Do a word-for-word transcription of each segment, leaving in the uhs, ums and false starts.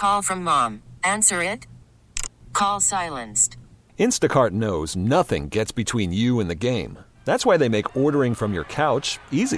Call from mom. Answer it. Call silenced. Instacart knows nothing gets between you and the game. That's why they make ordering from your couch easy.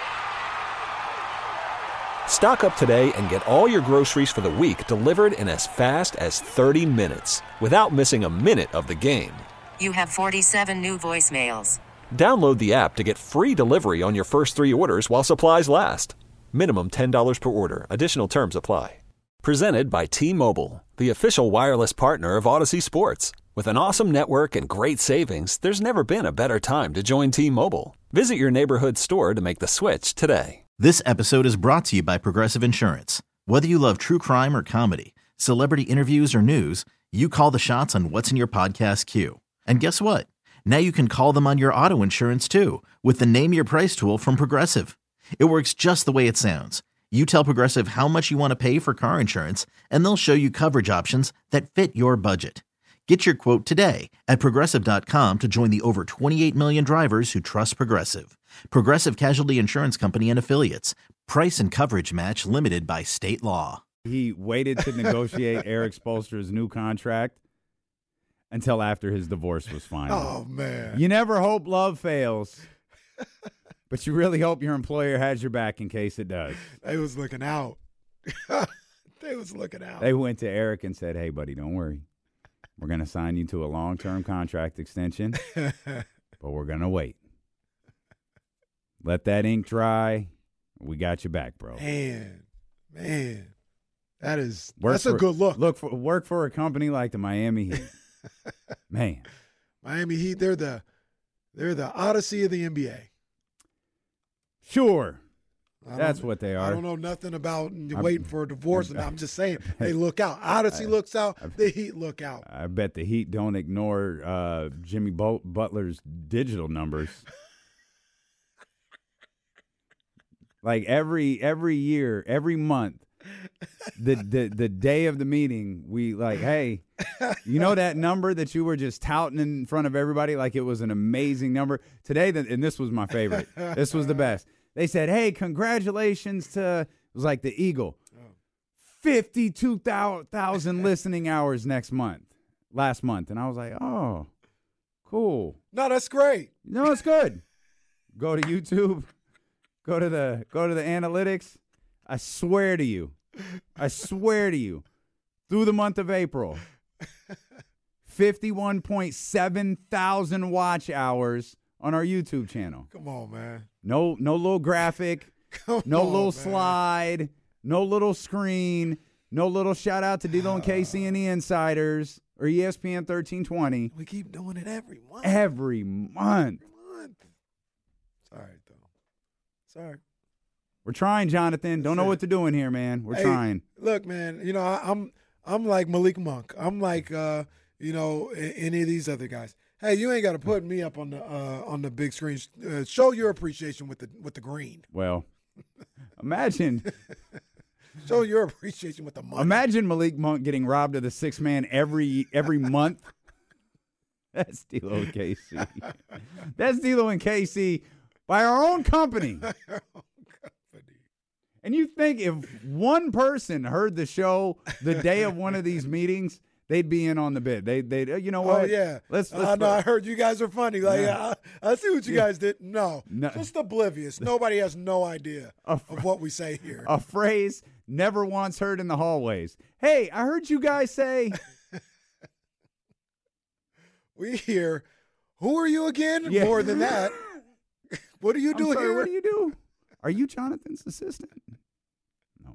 Stock up today and get all your groceries for the week delivered in as fast as thirty minutes without missing a minute of the game. You have forty-seven new voicemails. Download the app to get free delivery on your first three orders while supplies last. Minimum ten dollars per order. Additional terms apply. Presented by T-Mobile, the official wireless partner of Odyssey Sports. With an awesome network and great savings, there's never been a better time to join T-Mobile. Visit your neighborhood store to make the switch today. This episode is brought to you by Progressive Insurance. Whether you love true crime or comedy, celebrity interviews or news, you call the shots on what's in your podcast queue. And guess what? Now you can call them on your auto insurance too with the Name Your Price tool from Progressive. It works just the way it sounds. You tell Progressive how much you want to pay for car insurance, and they'll show you coverage options that fit your budget. Get your quote today at Progressive dot com to join the over twenty-eight million drivers who trust Progressive. Progressive Casualty Insurance Company and Affiliates. Price and coverage match limited by state law. He waited to negotiate Erik Spoelstra's new contract until after his divorce was final. Oh, man. You never hope love fails, but you really hope your employer has your back in case it does. They was looking out. They was looking out. They went to Erik and said, hey, buddy, don't worry. We're going to sign you to a long-term contract extension, but we're going to wait. Let that ink dry. We got you back, bro. Man, man, that is work that's for, a good look. Look for work for a company like the Miami Heat. Man, Miami Heat, they're the they're the Odyssey of the N B A. Sure. I That's what they are. I don't know nothing about waiting for a divorce, and I'm just saying they look out. Odyssey looks out. The Heat look out. I bet the Heat don't ignore uh, Jimmy Butler's digital numbers. Like every every year, every month, the, the the day of the meeting, we like, hey, you know that number that you were just touting in front of everybody like it was an amazing number? Today, and this was my favorite. This was the best. They said, hey, congratulations to, it was like the Eagle, fifty-two thousand listening hours next month, last month. And I was like, oh, cool. No, that's great. No, it's good. Go to YouTube. Go to the go to the analytics. I swear to you, I swear to you, through the month of April, fifty-one point seven thousand watch hours on our YouTube channel. Come on, man. No, no little graphic, Come no on, little man. slide, no little screen, no little shout out to D'Lo and Casey and the Insiders or E S P N thirteen twenty. We keep doing it every month. Every month. Every month. Sorry, though. Sorry. We're trying, Jonathan. Don't know what to do in here, man. We're Hey, trying. Look, man, you know, I, I'm I'm like Malik Monk. I'm like, uh, you know, a- any of these other guys. Hey, you ain't got to put me up on the uh, on the big screen. Uh, show your appreciation with the with the green. Well, imagine Show your appreciation with the money. imagine Malik Monk getting robbed of the six man every every month. That's D'Lo and K C. That's D'Lo and K C by our own company. And you think if one person heard the show the day of one of these meetings, they'd be in on the bid. They, they, you know what? Oh yeah. Let's. let's I know. I heard you guys are funny. Like Yeah. I, I see what you Yeah. guys did. No, No. just oblivious. Nobody has no idea A- of what we say here. a phrase never once heard in the hallways. Hey, I heard you guys say. We hear, who are you again? Yeah. More than that. What do you I'm do sorry, here? what do you do? Are you Jonathan's assistant? No,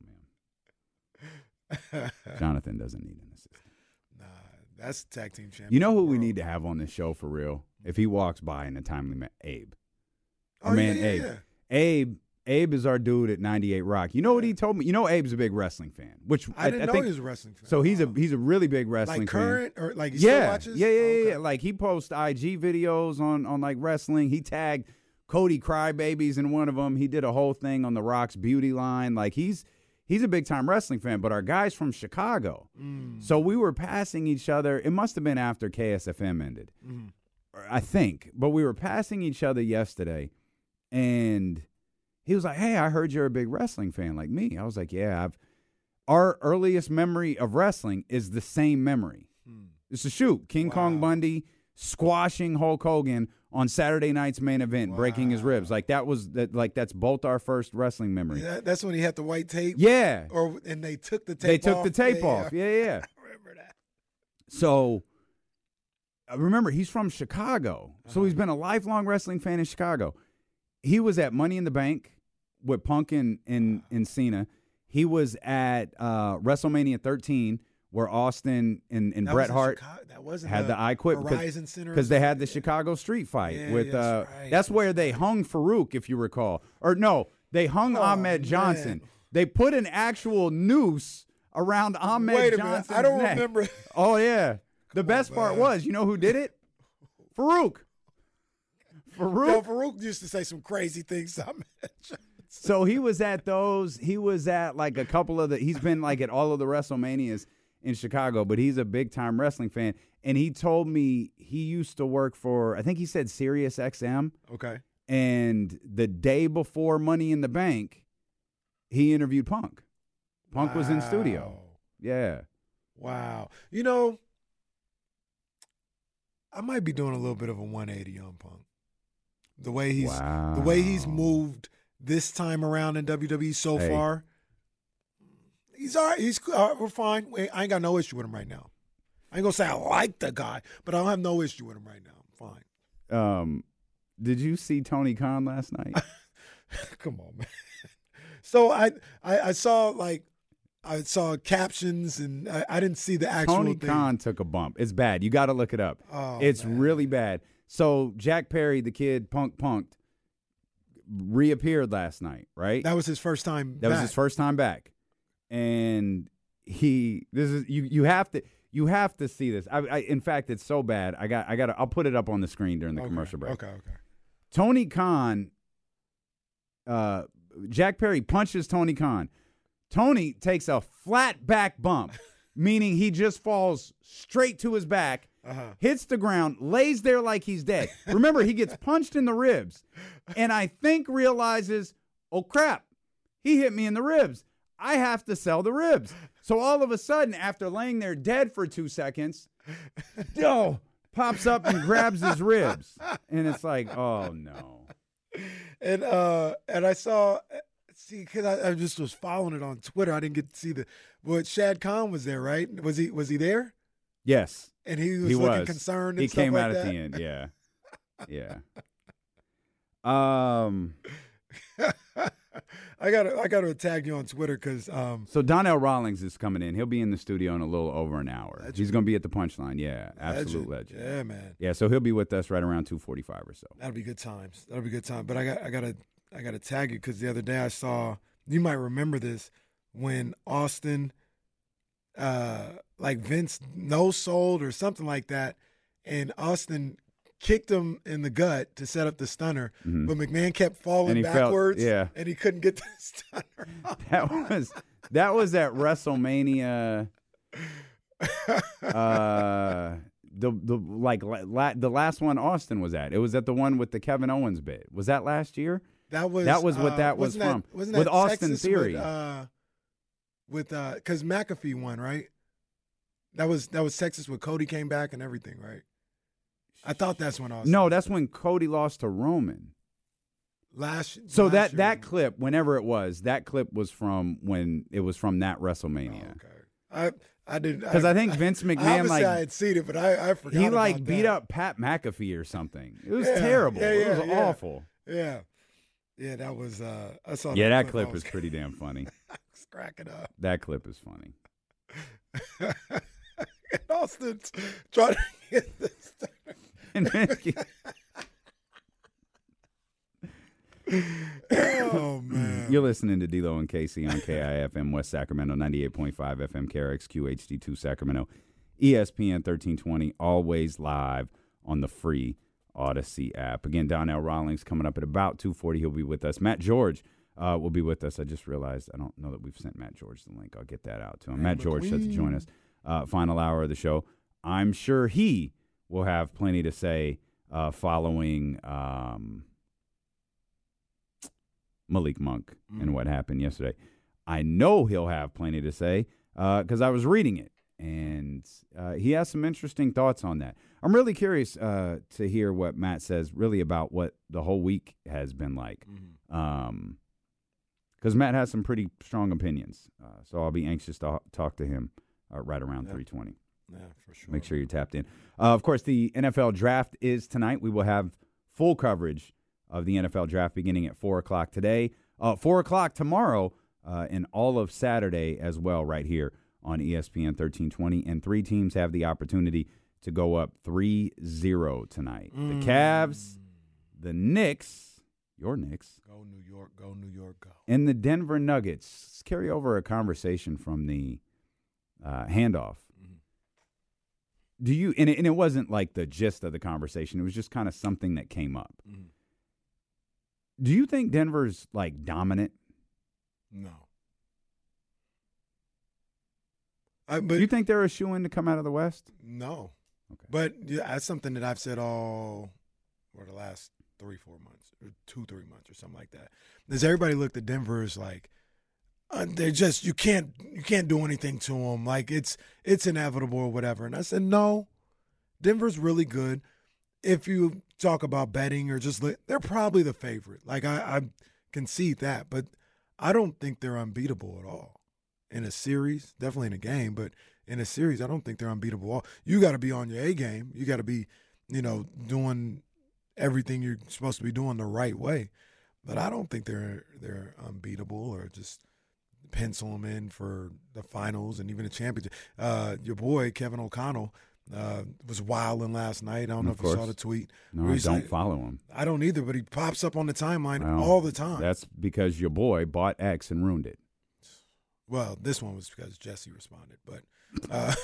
man. Jonathan doesn't need an assistant. Nah, that's tag team champion. You know who we world. need to have on this show for real? If he walks by in a timely manner, Abe. Our Oh, man yeah, yeah, Abe. yeah. Abe. Abe is our dude at ninety-eight Rock. You know what he told me? You know Abe's a big wrestling fan, which I didn't know think, he was a wrestling fan. So he's a Oh. he's a really big wrestling like fan. current or like he yeah, still watches? yeah, yeah, Oh, yeah, okay. yeah. Like he posts I G videos on on like wrestling. He tagged Cody Crybabies in one of them. He did a whole thing on the Rock's beauty line. Like he's he's a big time wrestling fan. But our guy's from Chicago, Mm. so we were passing each other. It must have been after K S F M ended, Mhm. I think. But we were passing each other yesterday, and he was like, "Hey, I heard you're a big wrestling fan like me." I was like, "Yeah, I've our earliest memory of wrestling is the same memory. Hmm. It's a shoot. King wow. Kong Bundy squashing Hulk Hogan on Saturday night's main event, wow. breaking his ribs. Like that was that. Like that's both our first wrestling memory. That, that's when he had the white tape. Yeah. Or and they took the tape. They took off. the tape yeah, off. Yeah, yeah. I remember that. So, remember, he's from Chicago, uh-huh. so he's been a lifelong wrestling fan in Chicago. He was at Money in the Bank with Punk and and, and Cena. He was at uh, WrestleMania thirteen. Where Austin and, and Bret Hart that wasn't had the, the I Quit Verizon Center because they had the Chicago Street Fight yeah, with. That's, uh, right. that's where they hung Farouk, if you recall, or no, they hung oh, Ahmed Johnson. Man. They put an actual noose around Ahmed Wait a Johnson's minute. I don't neck. remember. Oh yeah, the Come best on, part man. was, you know who did it? Farouk. Farouk. Yo, Farouk used to say some crazy things. To Ahmed Johnson. So he was at those. He was at like a couple of the. He's been like at all of the WrestleManias in Chicago, but he's a big-time wrestling fan, and he told me he used to work for, I think he said Sirius X M. Okay. And the day before Money in the Bank, he interviewed Punk. Punk wow. was in studio. Yeah. Wow. You know, I might be doing a little bit of a one eighty on Punk. The way he's wow. the way he's moved this time around in W W E so hey. far. He's all right. He's uh, we're fine. I ain't got no issue with him right now. I ain't gonna say I like the guy, but I don't have no issue with him right now. I'm fine. Um, did you see Tony Khan last night? Come on, man. So I, I I saw like I saw captions and I, I didn't see the actual Tony thing. Khan took a bump. It's bad. You got to look it up. Oh, it's man. really bad. So Jack Perry, the kid Punk Punked, reappeared last night. Right. That was his first time. That back. was his first time back. And he, this is you. You have to, you have to see this. I, I, in fact, it's so bad. I got, I got. I'll put it up on the screen during the okay. commercial break. Okay, okay. Tony Khan, uh, Jack Perry punches Tony Khan. Tony takes a flat back bump, meaning he just falls straight to his back, uh-huh. hits the ground, lays there like he's dead. Remember, he gets punched in the ribs, and I think realizes, oh crap, he hit me in the ribs. I have to sell the ribs. So all of a sudden, after laying there dead for two seconds, oh, pops up and grabs his ribs. And it's like, oh, no. And uh, and I saw, see, because I, I just was following it on Twitter. I didn't get to see the, but Shad Khan was there, right? Was he Was he there? Yes. And he was he looking was. concerned and he stuff came like out that? at the end, yeah. Yeah. Um... I gotta, I gotta tag you on Twitter because. Um, so Donnell Rawlings is coming in. He'll be in the studio in a little over an hour. Legend. He's going to be at the Punchline. Yeah, absolute legend. legend. Yeah, man. Yeah, so he'll be with us right around two forty-five or so. That'll be good times. That'll be good time. But I got, I gotta, I gotta tag you because the other day I saw. You might remember this when Austin, uh, like Vince no sold or something like that, and Austin kicked him in the gut to set up the stunner, mm-hmm. but McMahon kept falling backwards, felt, yeah. and he couldn't get the stunner. That was that was at WrestleMania. Uh, the the like la, the last one Austin was at. It was at the one with the Kevin Owens bit. Was that last year? That was that was what uh, that was from. That, wasn't with that Austin Texas Theory. With, uh, with uh, because McAfee won, right? That was that was Texas when Cody came back and everything, right? I thought that's when Austin. No, that's when Cody lost to Roman. Last. So last that year. that clip, whenever it was, that clip was from when it was from that WrestleMania. Oh, okay. I I did because I, I think Vince McMahon obviously like I had seen it, but I I forgot. He like about beat that. up Pat McAfee or something. It was yeah, terrible. Yeah, yeah, it was yeah. awful. Yeah, yeah, that was. Uh, I saw. Yeah, that clip clip is pretty damn funny. I was cracking up. That clip is funny. And Austin's trying to get this. And oh man! You're listening to D-Lo and Casey on K I F M West Sacramento, ninety-eight point five F M, K R X Q H D two Sacramento, E S P N thirteen twenty, always live on the free Odyssey app. Again, Donnell Rawlings coming up at about two forty. He'll be with us. Matt George uh, will be with us. I just realized I don't know that we've sent Matt George the link. I'll get that out to him. Matt George set to join us. Uh, final hour of the show. I'm sure he will have plenty to say uh, following um, Malik Monk mm. and what happened yesterday. I know he'll have plenty to say because uh, I was reading it, and uh, he has some interesting thoughts on that. I'm really curious uh, to hear what Matt says really about what the whole week has been like. Mm-hmm. Um, because Matt has some pretty strong opinions. Uh, so I'll be anxious to talk to him uh, right around yeah. three twenty. Yeah, for sure. Make sure you're tapped in. Uh, of course, the N F L draft is tonight. We will have full coverage of the N F L draft beginning at four o'clock today, uh, four o'clock tomorrow, uh, and all of Saturday as well right here on E S P N thirteen twenty. And three teams have the opportunity to go up three zero tonight. Mm. The Cavs, the Knicks, your Knicks. Go New York, go New York, go. And the Denver Nuggets. Let's carry over a conversation from the uh, handoff. Mm-hmm. Do you, and it, and it wasn't like the gist of the conversation. It was just kind of something that came up. Mm-hmm. Do you think Denver's like dominant? No. I, but, Do you think they're a shoo-in to come out of the West? No. Okay. But yeah, that's something that I've said all for the last three, four months, or two, three months, or something like that. Does everybody look at Denver as like uh, they're just you can't you can't do anything to them, like it's it's inevitable or whatever? And I said no, Denver's really good. If you talk about betting or just they're probably the favorite. Like I, I concede that, but I don't think they're unbeatable at all in a series. Definitely in a game, but in a series, I don't think they're unbeatable at all. You got to be on your A game. You got to be, you know, doing everything you're supposed to be doing the right way. But I don't think they're they're unbeatable or just pencil them in for the finals and even a championship. Uh, your boy Kevin O'Connell uh, was wilding last night. I don't know if you saw the tweet. No, I don't like, follow him. I don't either, but he pops up on the timeline well, all the time. That's because your boy bought X and ruined it. Well, this one was because Jesse responded, but uh,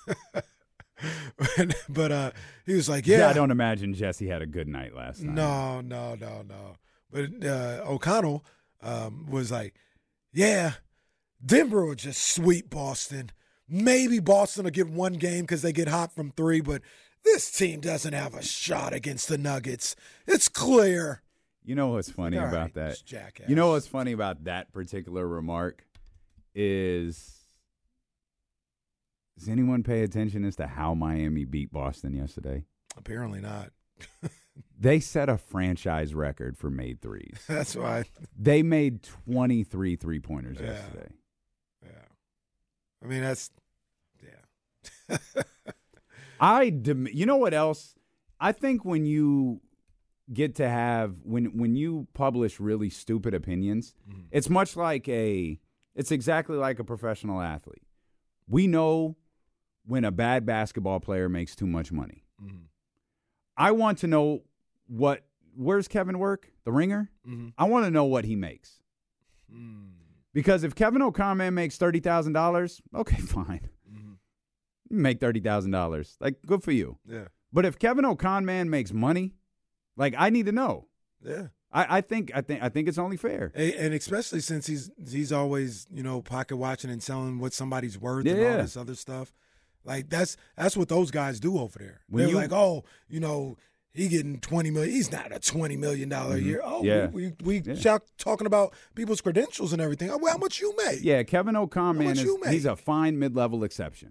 but uh, he was like, yeah. yeah. I don't imagine Jesse had a good night last night. No, no, no, no. But uh, O'Connell um, was like, yeah, Denver will just sweep Boston. Maybe Boston will get one game because they get hot from three, but this team doesn't have a shot against the Nuggets. It's clear. You know what's funny All about right, that? Jackass. You know what's funny about that particular remark is, does anyone pay attention as to how Miami beat Boston yesterday? Apparently not. They set a franchise record for made threes. That's why. They made twenty-three three-pointers yeah. yesterday. Yeah. I mean, that's, yeah. I, dem- you know what else? I think when you get to have, when when you publish really stupid opinions, mm-hmm. it's much like a, it's exactly like a professional athlete. We know when a bad basketball player makes too much money. Mm-hmm. I want to know what, where's Kevin work? The Ringer? Mm-hmm. I want to know what he makes. Mm. Because if Kevin O'Connell makes thirty thousand dollars, okay, fine. Mm-hmm. You make thirty thousand dollars. Like, good for you. Yeah. But if Kevin O'Connell makes money, like, I need to know. Yeah. I, I think I think I think it's only fair. And especially since he's he's always, you know, pocket watching and selling what somebody's worth yeah. and all this other stuff. Like that's that's what those guys do over there. When They're you, like, oh, you know, he getting twenty million. He's not a twenty million dollar mm-hmm. a year. Oh, yeah. we we, we yeah. shout, talking about people's credentials and everything. Oh, well, how much you make? Yeah, Kevin O'Connell, man, is, he's a fine mid level exception.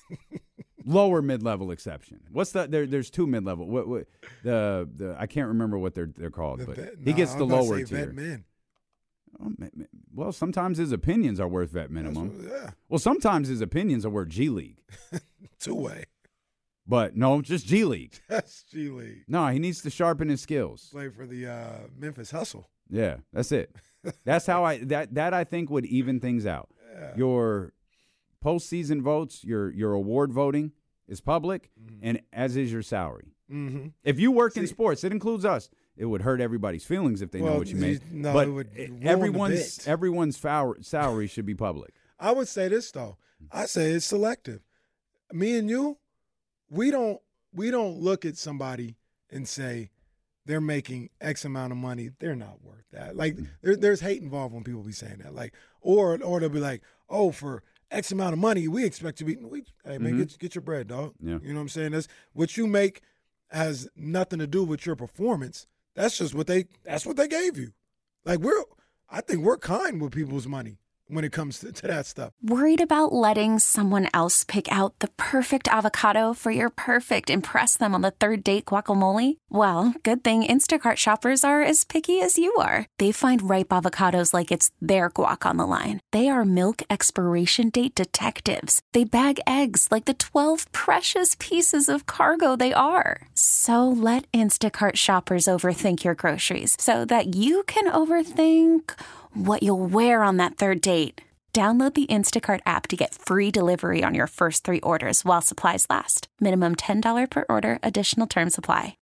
Lower mid level exception. What's the there? There's two mid level. What, what the the I can't remember what they're they're called, the but vet, he nah, gets the lower say tier. Vet men. Oh, well, sometimes his opinions are worth vet minimum. What, yeah. Well, sometimes his opinions are worth G League. Two way. But no, just G League. That's G League. No, he needs to sharpen his skills. Play for the uh, Memphis Hustle. Yeah, that's it. That's how I that that I think would even things out. Yeah. Your postseason votes, your your award voting is public, mm-hmm. and as is your salary. Mm-hmm. If you work See, in sports, it includes us. It would hurt everybody's feelings if they well, know what you make. No, but it would ruin everyone's the bit. everyone's foul, salary should be public. I would say this though. I say it's selective. Me and you, we don't we don't look at somebody and say they're making X amount of money. They're not worth that. Like there, there's hate involved when people be saying that. Like or or they'll be like, oh, for X amount of money, we expect to be. We, hey man, mm-hmm. get get your bread, dog. Yeah. You know what I'm saying? That's what you make has nothing to do with your performance. That's just what they. That's what they gave you. Like we're, I think we're kind with people's money. when it comes to, to that stuff. Worried about letting someone else pick out the perfect avocado for your perfect impress them on the third date guacamole? Well, good thing Instacart shoppers are as picky as you are. They find ripe avocados like it's their guac on the line. They are milk expiration date detectives. They bag eggs like the twelve precious pieces of cargo they are. So let Instacart shoppers overthink your groceries so that you can overthink what you'll wear on that third date. Download the Instacart app to get free delivery on your first three orders while supplies last. Minimum ten dollars per order. Additional terms apply.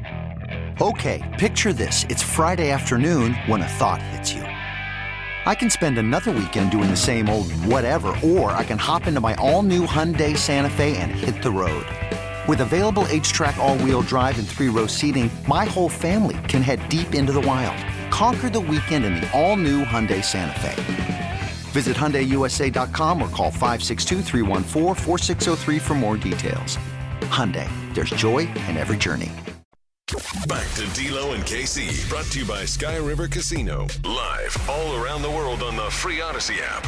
Okay, picture this. It's Friday afternoon when a thought hits you. I can spend another weekend doing the same old whatever, or I can hop into my all-new Hyundai Santa Fe and hit the road. With available H-Track all-wheel drive and three-row seating, my whole family can head deep into the wild. Conquer the weekend in the all-new Hyundai Santa Fe. Visit Hyundai U S A dot com or call five six two, three one four, four six zero three for more details. Hyundai, there's joy in every journey. Back to D'Lo and K C, brought to you by Sky River Casino. Live all around the world on the free Odyssey app.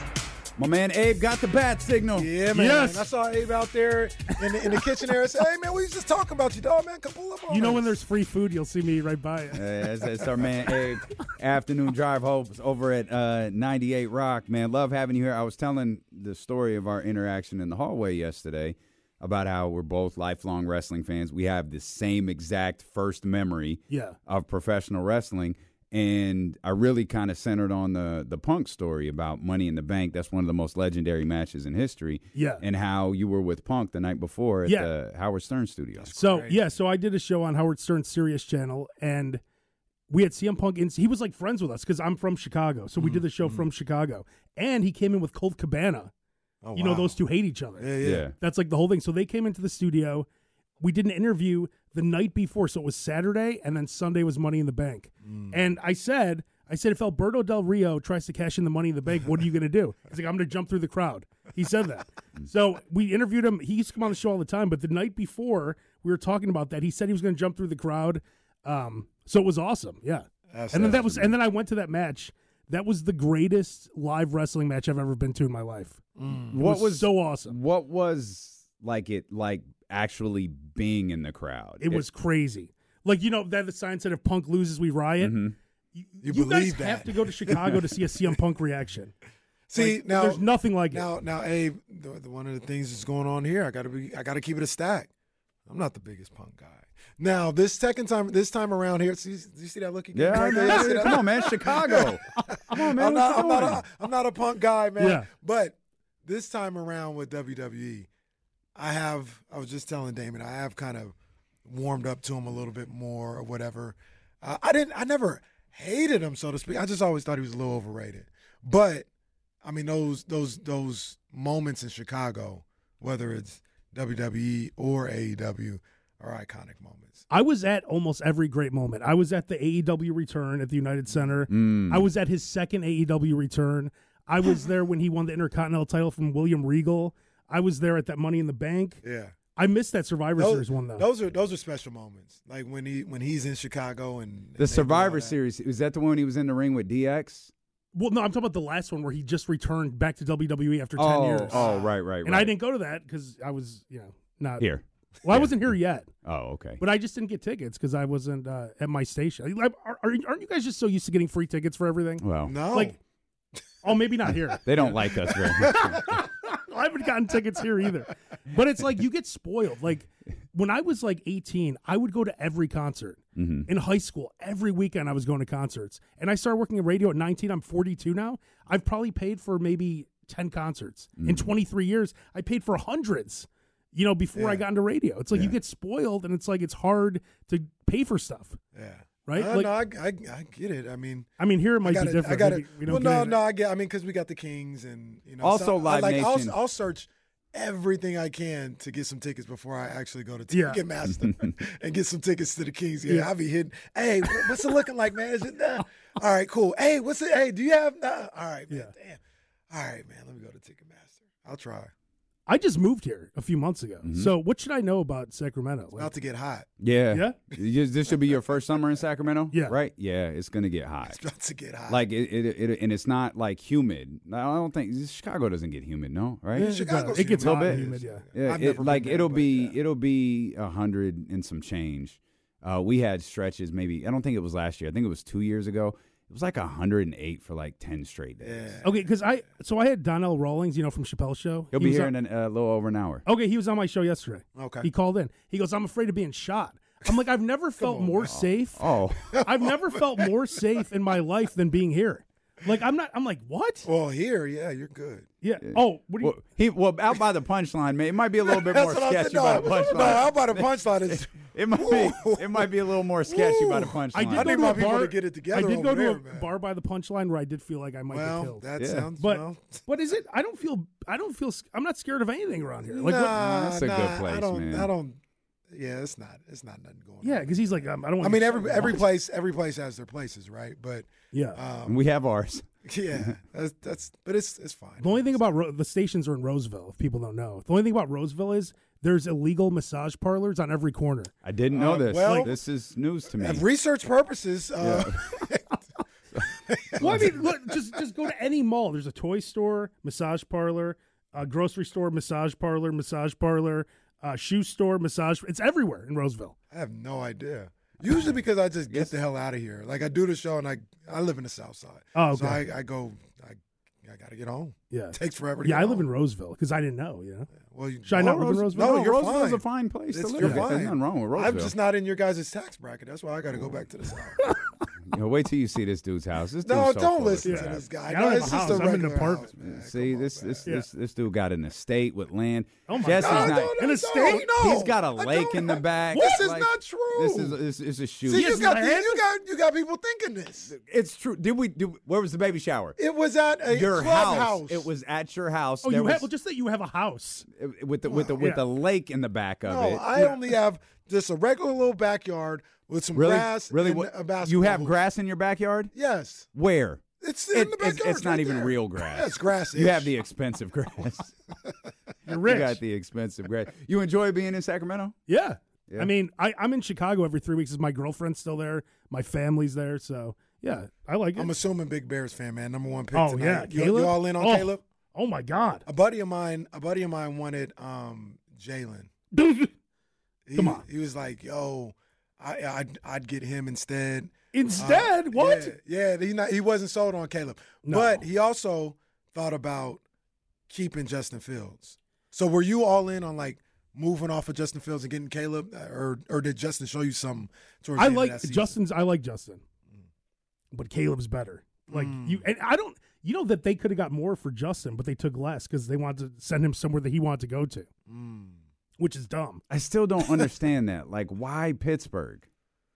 My man Abe got the bat signal. Yeah, man. Yes. I saw Abe out there in the, in the kitchen area. Say, hey, man, we was just talking about you, dog, man. Come pull up on You know us. when there's free food, you'll see me right by it. Uh, it's, it's our man Abe. Afternoon Drive Hopes over at uh, ninety-eight Rock. Man, love having you here. I was telling the story of our interaction in the hallway yesterday about how we're both lifelong wrestling fans. We have the same exact first memory Yeah. of professional wrestling. And I really kind of centered on the the Punk story about Money in the Bank. That's one of the most legendary matches in history. Yeah. And how you were with Punk the night before at Yeah. the Howard Stern studios. So, yeah, so I did a show on Howard Stern's Sirius channel, and we had C M Punk in. He was like friends with us because I'm from Chicago. So we did the show from Chicago. And he came in with Colt Cabana. Oh, You know, wow. those two hate each other. Yeah, yeah. Yeah. That's like the whole thing. So they came into the studio. We did an interview the night before. So it was Saturday, and then Sunday was Money in the Bank. And I said, I said, if Alberto Del Rio tries to cash in the Money in the Bank, what are you going to do? He's like, I'm going to jump through the crowd. He said that. So we interviewed him. He used to come on the show all the time. But the night before, we were talking about that. He said he was going to jump through the crowd. Um, so it was awesome. Yeah. That's and then that was, awesome. and then I went to that match. That was the greatest live wrestling match I've ever been to in my life. It What was so awesome? What was like it like actually being in the crowd? It was crazy. Like, you know, that the sign said, if Punk loses, we riot. Mm-hmm. You, You you guys believe that. have to go to Chicago to see a C M Punk reaction. See, Like, now there's nothing like it. now, now, Abe. The, the, one of the things that's going on here, I gotta be, I gotta keep it a stack. I'm not the biggest Punk guy. Now, this second time, this time around here, see, do you see that look? Yeah, I know. See that? Come on, man, Chicago. Come on, man. I'm not, what's I'm not, going a, on? I'm not a Punk guy, man. Yeah. But this time around with W W E, I have. I was just telling Damon, I have kind of warmed up to him a little bit more or whatever. Uh, I didn't. I never hated him, so to speak. I just always thought he was a little overrated. But I mean, those those those moments in Chicago, whether it's W W E or A E W, are iconic moments. I was at almost every great moment. I was at the A E W return at the United Center. Mm. I was at his second A E W return. I was there when he won the Intercontinental title from William Regal. I was there at that Money in the Bank. Yeah. I missed that Survivor Those, Series one, though. those are those are special moments. Like when he when he's in Chicago and and The they do all Survivor that. Series, was that the one when he was in the ring with D X? well, no, I'm talking about the last one where he just returned back to W W E after ten Oh, years. oh, right, right, right. And I didn't go to that because I was, you know, not Here. Well, I wasn't here yet, Oh, okay. but I just didn't get tickets because I wasn't uh, at my station. Like, Are, are, aren't you guys just so used to getting free tickets for everything? Well, No. Like, oh, maybe not here. they don't like us very much. I haven't gotten tickets here either. But it's like you get spoiled. Like when I was like eighteen, I would go to every concert. Mm-hmm. In high school, every weekend I was going to concerts. And I started working in radio at nineteen. I'm forty-two now. I've probably paid for maybe ten concerts. Mm. In twenty-three years, I paid for hundreds, you know, before I Yeah. got into radio. It's like you Yeah. get spoiled and it's like it's hard to pay for stuff. Yeah. Right? Uh, Like- no, I, I, I get it. I mean, I mean, here it I might got be it. different. I got Maybe it. we don't Well, get no, it. no, I get. I mean, because we got the Kings and you know. Also, so, I Live like, Nation. I'll, I'll search everything I can to get some tickets before I actually go to Yeah. Ticketmaster and get some tickets to the Kings. Yeah, Yeah. I'll be hitting. Hey, what- what's it looking like, man? Is it? Uh, all right, cool. Hey, what's it? Hey, do you have? Uh, all right, man. Yeah. Damn. All right, man. Let me go to Ticketmaster. I'll try. I just moved here a few months ago. Mhm. So what should I know about Sacramento? Like, About to get hot. Yeah. Yeah? You- This should be your first summer in Sacramento? Yeah. Right? Yeah, it's going to get hot. It's about to get hot. Like, it, it, it, and it's not like humid. I don't think, Chicago doesn't get humid, no? Right? Yeah, it Chicago's does. It gets humid. hot and Little humid, yeah. Yeah, I've it- never been like there, it'll but be yeah. it'll be a hundred and some change. Uh, we had stretches maybe I don't think it was last year. I think it was two years ago. It was like a hundred and eight for like ten straight days. Yeah. Okay, because I so I had Donnell Rawlings, you know, from Chappelle's show. He'll He be was here on- in a uh, little over an hour. Okay, he was on my show yesterday. Okay. He called in. He goes, I'm afraid of being shot. I'm like, I've never felt on more now. safe. Oh, I've never felt more safe in my life than being here. Like, I'm not, I'm like, what? Well, here, yeah, you're good. Yeah. Oh, what do you, well, he well out by the punchline, man. It might be a little bit That's more what I said. sketchy by the No, punchline. no, how about the punchline? Is It might be it might be a little more sketchy by the Ooh. punchline. I did I go need to my a people bar. to get it together I did over go to there, a man. bar by the punchline where I did feel like I might well, get killed. that Yeah. sounds But well. but is it? I don't feel. I don't feel. I'm not scared of anything around here. Like, what- nah, That's a good nah, place, I don't, man. I don't. Yeah, it's not. It's not nothing going yeah, on. because he's like, um, I don't. want I mean, to- every every place, every place has their places, right? But Yeah. um, we have ours. yeah, that's, that's. But it's it's fine. The only thing about Ro- the stations are in Roseville. If people don't know, the only thing about Roseville is there's illegal massage parlors on every corner. I didn't know Uh, this. well- this is news to me. Of research purposes, uh, Well, I mean, look, just just go to any mall. There's a toy store, massage parlor, a grocery store, massage parlor, massage parlor, uh, shoe store, massage. It's everywhere in Roseville. I have no idea. Usually because I just get the hell out of here. Like I do the show and I I live in the South Side. Oh, so okay. I, I go. I I got to get home. Yeah, It takes forever. To yeah. get I live in home. Roseville because I didn't know. You know, Well, you, should I not oh, live in Rose- Roseville? No, No, you're Roseville's fine. a fine place It's, to live. you're There's fine. nothing wrong with Roseville. I'm just not in your guys' tax bracket. That's why I got to go back to the South. You know, wait till you see this dude's house. This No, dude's so don't full of listen crap. to this guy. Yeah, I No, don't have it's a just house. a I'm in an regular apartment. house, man. See, Come this on, this, man. this this dude got an estate with land. Oh my Jesse's God. not. No, no, In no, a state? no. He's got a I lake don't in the have- back. This is Like, not true. This is this is a shoot. See, you has got land? you got you got people thinking this. It's true. Did we do? Where was the baby shower? It was at a Your clubhouse. house. It was at your house. Oh, There you was- have well, just that you have a house. with the with the with Yeah. the lake in the back of No, it. I only have just a regular little backyard with some really, grass really, and what, a basketball you have hoop. grass in your backyard? Yes. Where? It's It- in the it's, backyard. it's not right even there. real grass. Yeah, it's grass. You have the expensive grass. You're rich. You got the expensive grass. You enjoy being in Sacramento? Yeah. Yeah. I mean, I, I'm in Chicago every three weeks. My girlfriend's still there. My family's there. So, yeah, I like it. I'm assuming Big Bears fan, man. Number one pick oh, tonight. yeah. You, Caleb? you all in on oh. Caleb? Oh, my God. A buddy of mine, a buddy of mine wanted um, Jalen. He, Come on. He was like, "Yo, I, I'd, I'd get him instead." Instead? Uh, what? Yeah, yeah he not, he wasn't sold on Caleb, No. but he also thought about keeping Justin Fields. So were you all in on like moving off of Justin Fields and getting Caleb, or or did Justin show you something? Towards I the end like of that season? Justin's. I like Justin, but Caleb's better. Like you, and I don't. You know that they could have got more for Justin, but they took less because they wanted to send him somewhere that he wanted to go to, Mm. which is dumb. I still don't understand that. Like, why Pittsburgh?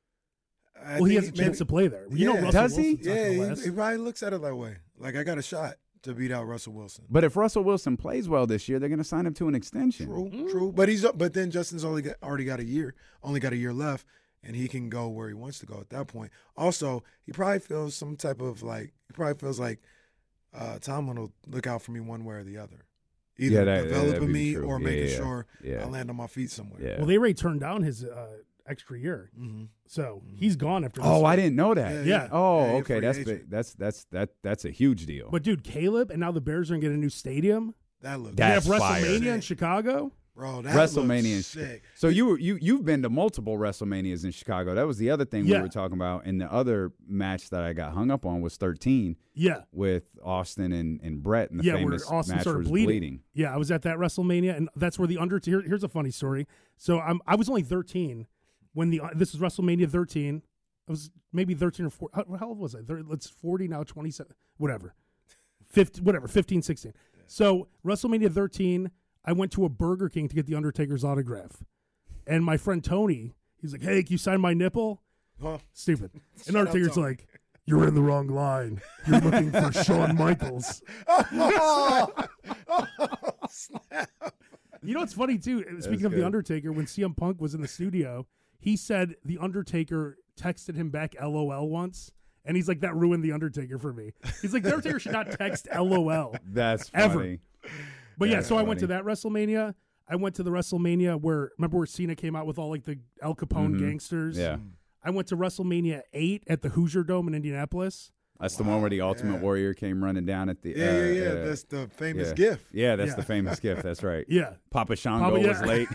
I well, he think has a chance maybe- to play there. You know, Yeah. Russell Does he? Wilson's not Yeah, gonna he, last. he probably looks at it that way. Like I got a shot to beat out Russell Wilson. But if Russell Wilson plays well this year, they're going to sign him to an extension. True, Mm. true. But he's but then Justin's only got, already got a year, only got a year left, and he can go where he wants to go at that point. Also, he probably feels some type of like he probably feels like uh, Tomlin will look out for me one way or the other, either Yeah, that- that'd developing be me true. or Yeah, making yeah, sure yeah. I land on my feet somewhere. Yeah. Well, they already turned down his uh, extra year, Mm-hmm. so he's gone after. This Oh, I year. didn't know that. Yeah, Yeah. Oh, Yeah, he's a okay. free That's agent. big. That's that's that that's a huge deal. But dude, Caleb, and now the Bears are gonna get a new stadium. That looks They have That's fire. WrestleMania in Chicago. bro. That WrestleMania. looks in Chi- sick. So you were, you you've been to multiple WrestleManias in Chicago. That was the other thing Yeah. we were talking about. And the other match that I got hung up on was thirteen Yeah, with Austin and, and Brett, and the yeah, where famous Austin match started was bleeding. bleeding. Yeah, I was at that WrestleMania, and that's where the Undertaker. Here's a funny story. So I'm I was only thirteen when the this was WrestleMania thirteen. I was maybe thirteen or four. How, how old was I? Thir- It's forty now, twenty-seven, whatever, fifty, whatever, fifteen, sixteen. So WrestleMania thirteen, I went to a Burger King to get the Undertaker's autograph, and my friend Tony, he's like, "Hey, can you sign my nipple?" Huh? Stupid. And Shout out Undertaker's Tony. like, "You're in the wrong line. You're looking for Shawn Michaels." You know what's funny too? Speaking of good. the Undertaker, when C M Punk was in the studio, he said the Undertaker texted him back L O L once, and he's like, "That ruined the Undertaker for me." He's like, "The Undertaker should not text L O L." That's Ever. funny. But yeah, That's so I went to funny. that WrestleMania. I went to the WrestleMania where remember where Cena came out with all like the Al Capone Mhm. gangsters. Yeah. I went to WrestleMania eight at the Hoosier Dome in Indianapolis. That's the one where the Ultimate yeah. Warrior came running down at the. Yeah, uh, yeah, yeah. uh, That's the famous yeah. gift. Yeah, that's Yeah. the famous gift. That's right. Yeah, Papa Shango Papa- yeah. was late.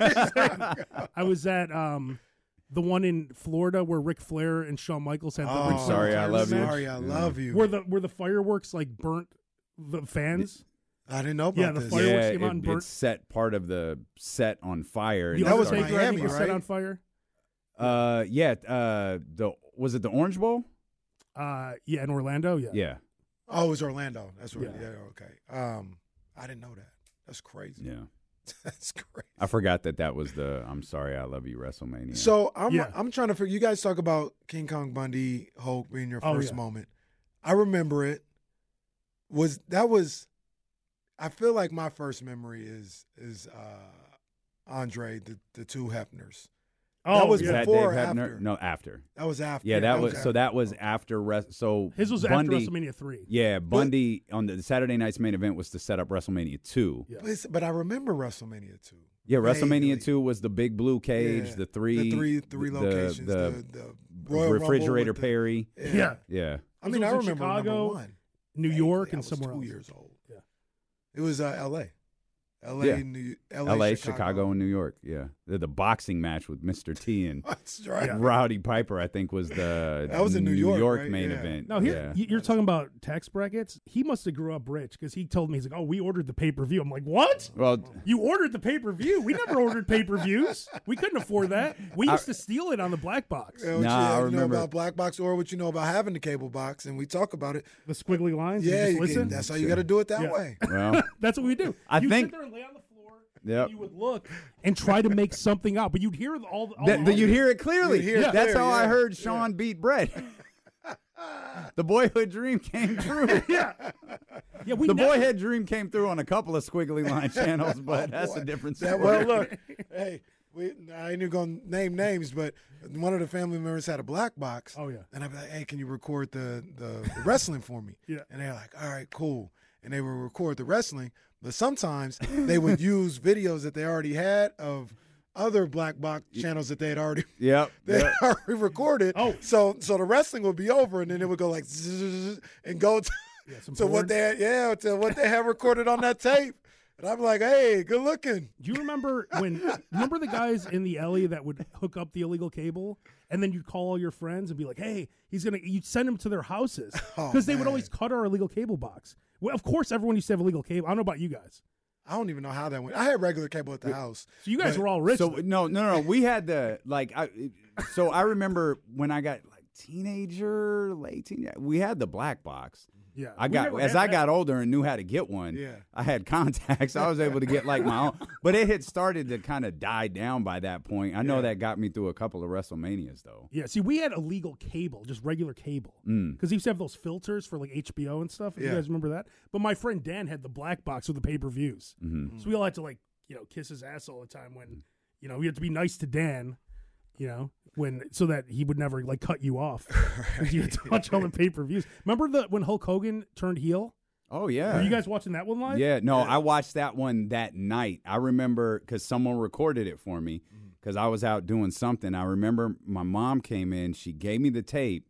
I was at um, the one in Florida where Ric Flair and Shawn Michaels had the Oh, Ric Flair Sorry, I retirement love you. match, Sorry, I love you. Where the where the fireworks like burnt the fans. I didn't know about Yeah, the this. fire- Fireworks yeah, came out it, and burnt- it set part of the set on fire. and The it That was started- Undertaker, I think, Miami, was set right? on fire. Uh, yeah. Uh, the was it the Orange Bowl? Uh, yeah, in Orlando. Yeah. Yeah, Oh, it was Orlando. That's where. Yeah. Yeah. okay. Um, I didn't know that. That's crazy. yeah. That's crazy. I forgot that that was the "I'm sorry, I love you" WrestleMania. So I'm Yeah. I'm trying to figure. You guys talk about King Kong Bundy, Hulk being your Oh, first yeah. moment. I remember it. Was that was? I feel like my first memory is is uh, Andre the the two Hefners. Oh, That was Is yeah. that before Dave or Hebner? after? No, after. That was after. Yeah, that was okay. so that was after. Res- so His was Bundy, after WrestleMania three. Yeah, Bundy on the Saturday night's main event was to set up WrestleMania two. Yeah. But, it's- but I remember WrestleMania two. Yeah, WrestleMania Vaguely. two was the big blue cage, Yeah. the three, the three three the- locations, the, the, the, Royal Rumble refrigerator with the- Perry. Yeah. Yeah. Yeah, I mean, It I was in remember Chicago, number one. New Vaguely, York, I and was somewhere two else. years old. Yeah. It was uh, L A. L A, Yeah. New, L A, L A, Chicago. Chicago, and New York. Yeah, the, the boxing match with Mister T and That's right. Rowdy Piper, I think, was the That was in New York, right? main Yeah. event. Now here, yeah. y- you're talking about tax brackets. He must have grew up rich because he told me he's like, "Oh, we ordered the pay per view." I'm like, "What? Well, You ordered the pay per view? We never ordered pay per views. We couldn't afford that. We used to steal it on the black box, Yeah, what Nah, you, I you know remember- about Black Box or what you know about having the cable box, and we talk about it. the squiggly lines. You Yeah, just you listen. can, that's how you got to do it that Yeah. way. well, That's what we do. I you think- sit there and lay on the floor. Yep. You would look and try to make something out, but you'd hear all. all That, the that you'd hear it clearly. You'd hear it That's clear, how I yeah, heard yeah. Sean beat Brett. The boyhood dream came true. Yeah, yeah. We The never, boyhood dream came through on a couple of squiggly line channels, but that's Boy, a different that- story. well, look, hey, we, I ain't even going to name names, but one of the family members had a black box. Oh, yeah. And I'd be like, hey, can you record the, the, the wrestling for me? Yeah. And they're like, all right, cool. And they would record the wrestling, but sometimes they would use videos that they already had of other black box channels that they had already Yep. they yep. had already recorded. Oh. So so the wrestling would be over, and then it would go like zzz, and go to, Yeah, some to porn. what they had, yeah to what they had recorded on that tape. And I'm like, hey, good looking. Do you remember when? Remember the guys in the alley that would hook up the illegal cable, and then you'd call all your friends and be like, "Hey, he's gonna." You'd send them to their houses because Oh, they would man. always cut our illegal cable box. Well, of course, everyone used to have illegal cable. I don't know about you guys. I don't even know how that went. I had regular cable at the house. So you guys But- were all rich. So then. no, no, no. We had the like. I, so I remember when I got like teenager, late teen. We had the black box. yeah, I we got never as had I that. got older and knew how to get one. Yeah. I had contacts. I was able to get like my own, but it had started to kind of die down by that point. I know Yeah. that got me through a couple of WrestleManias though. Yeah, see, we had illegal cable, just regular cable, Mm. because he used to have those filters for like H B O and stuff. If Yeah. You guys remember that? But my friend Dan had the black box with the pay per views, Mm-hmm. so we all had to like you know kiss his ass all the time when you know we had to be nice to Dan, you know when so that he would never like cut you off because you had to watch all the pay per views. Remember the when Hulk Hogan turned heel? Oh yeah. Were you guys watching that one live? Yeah, no, I watched that one that night. I remember because someone recorded it for me because I was out doing something. I remember my mom came in, she gave me the tape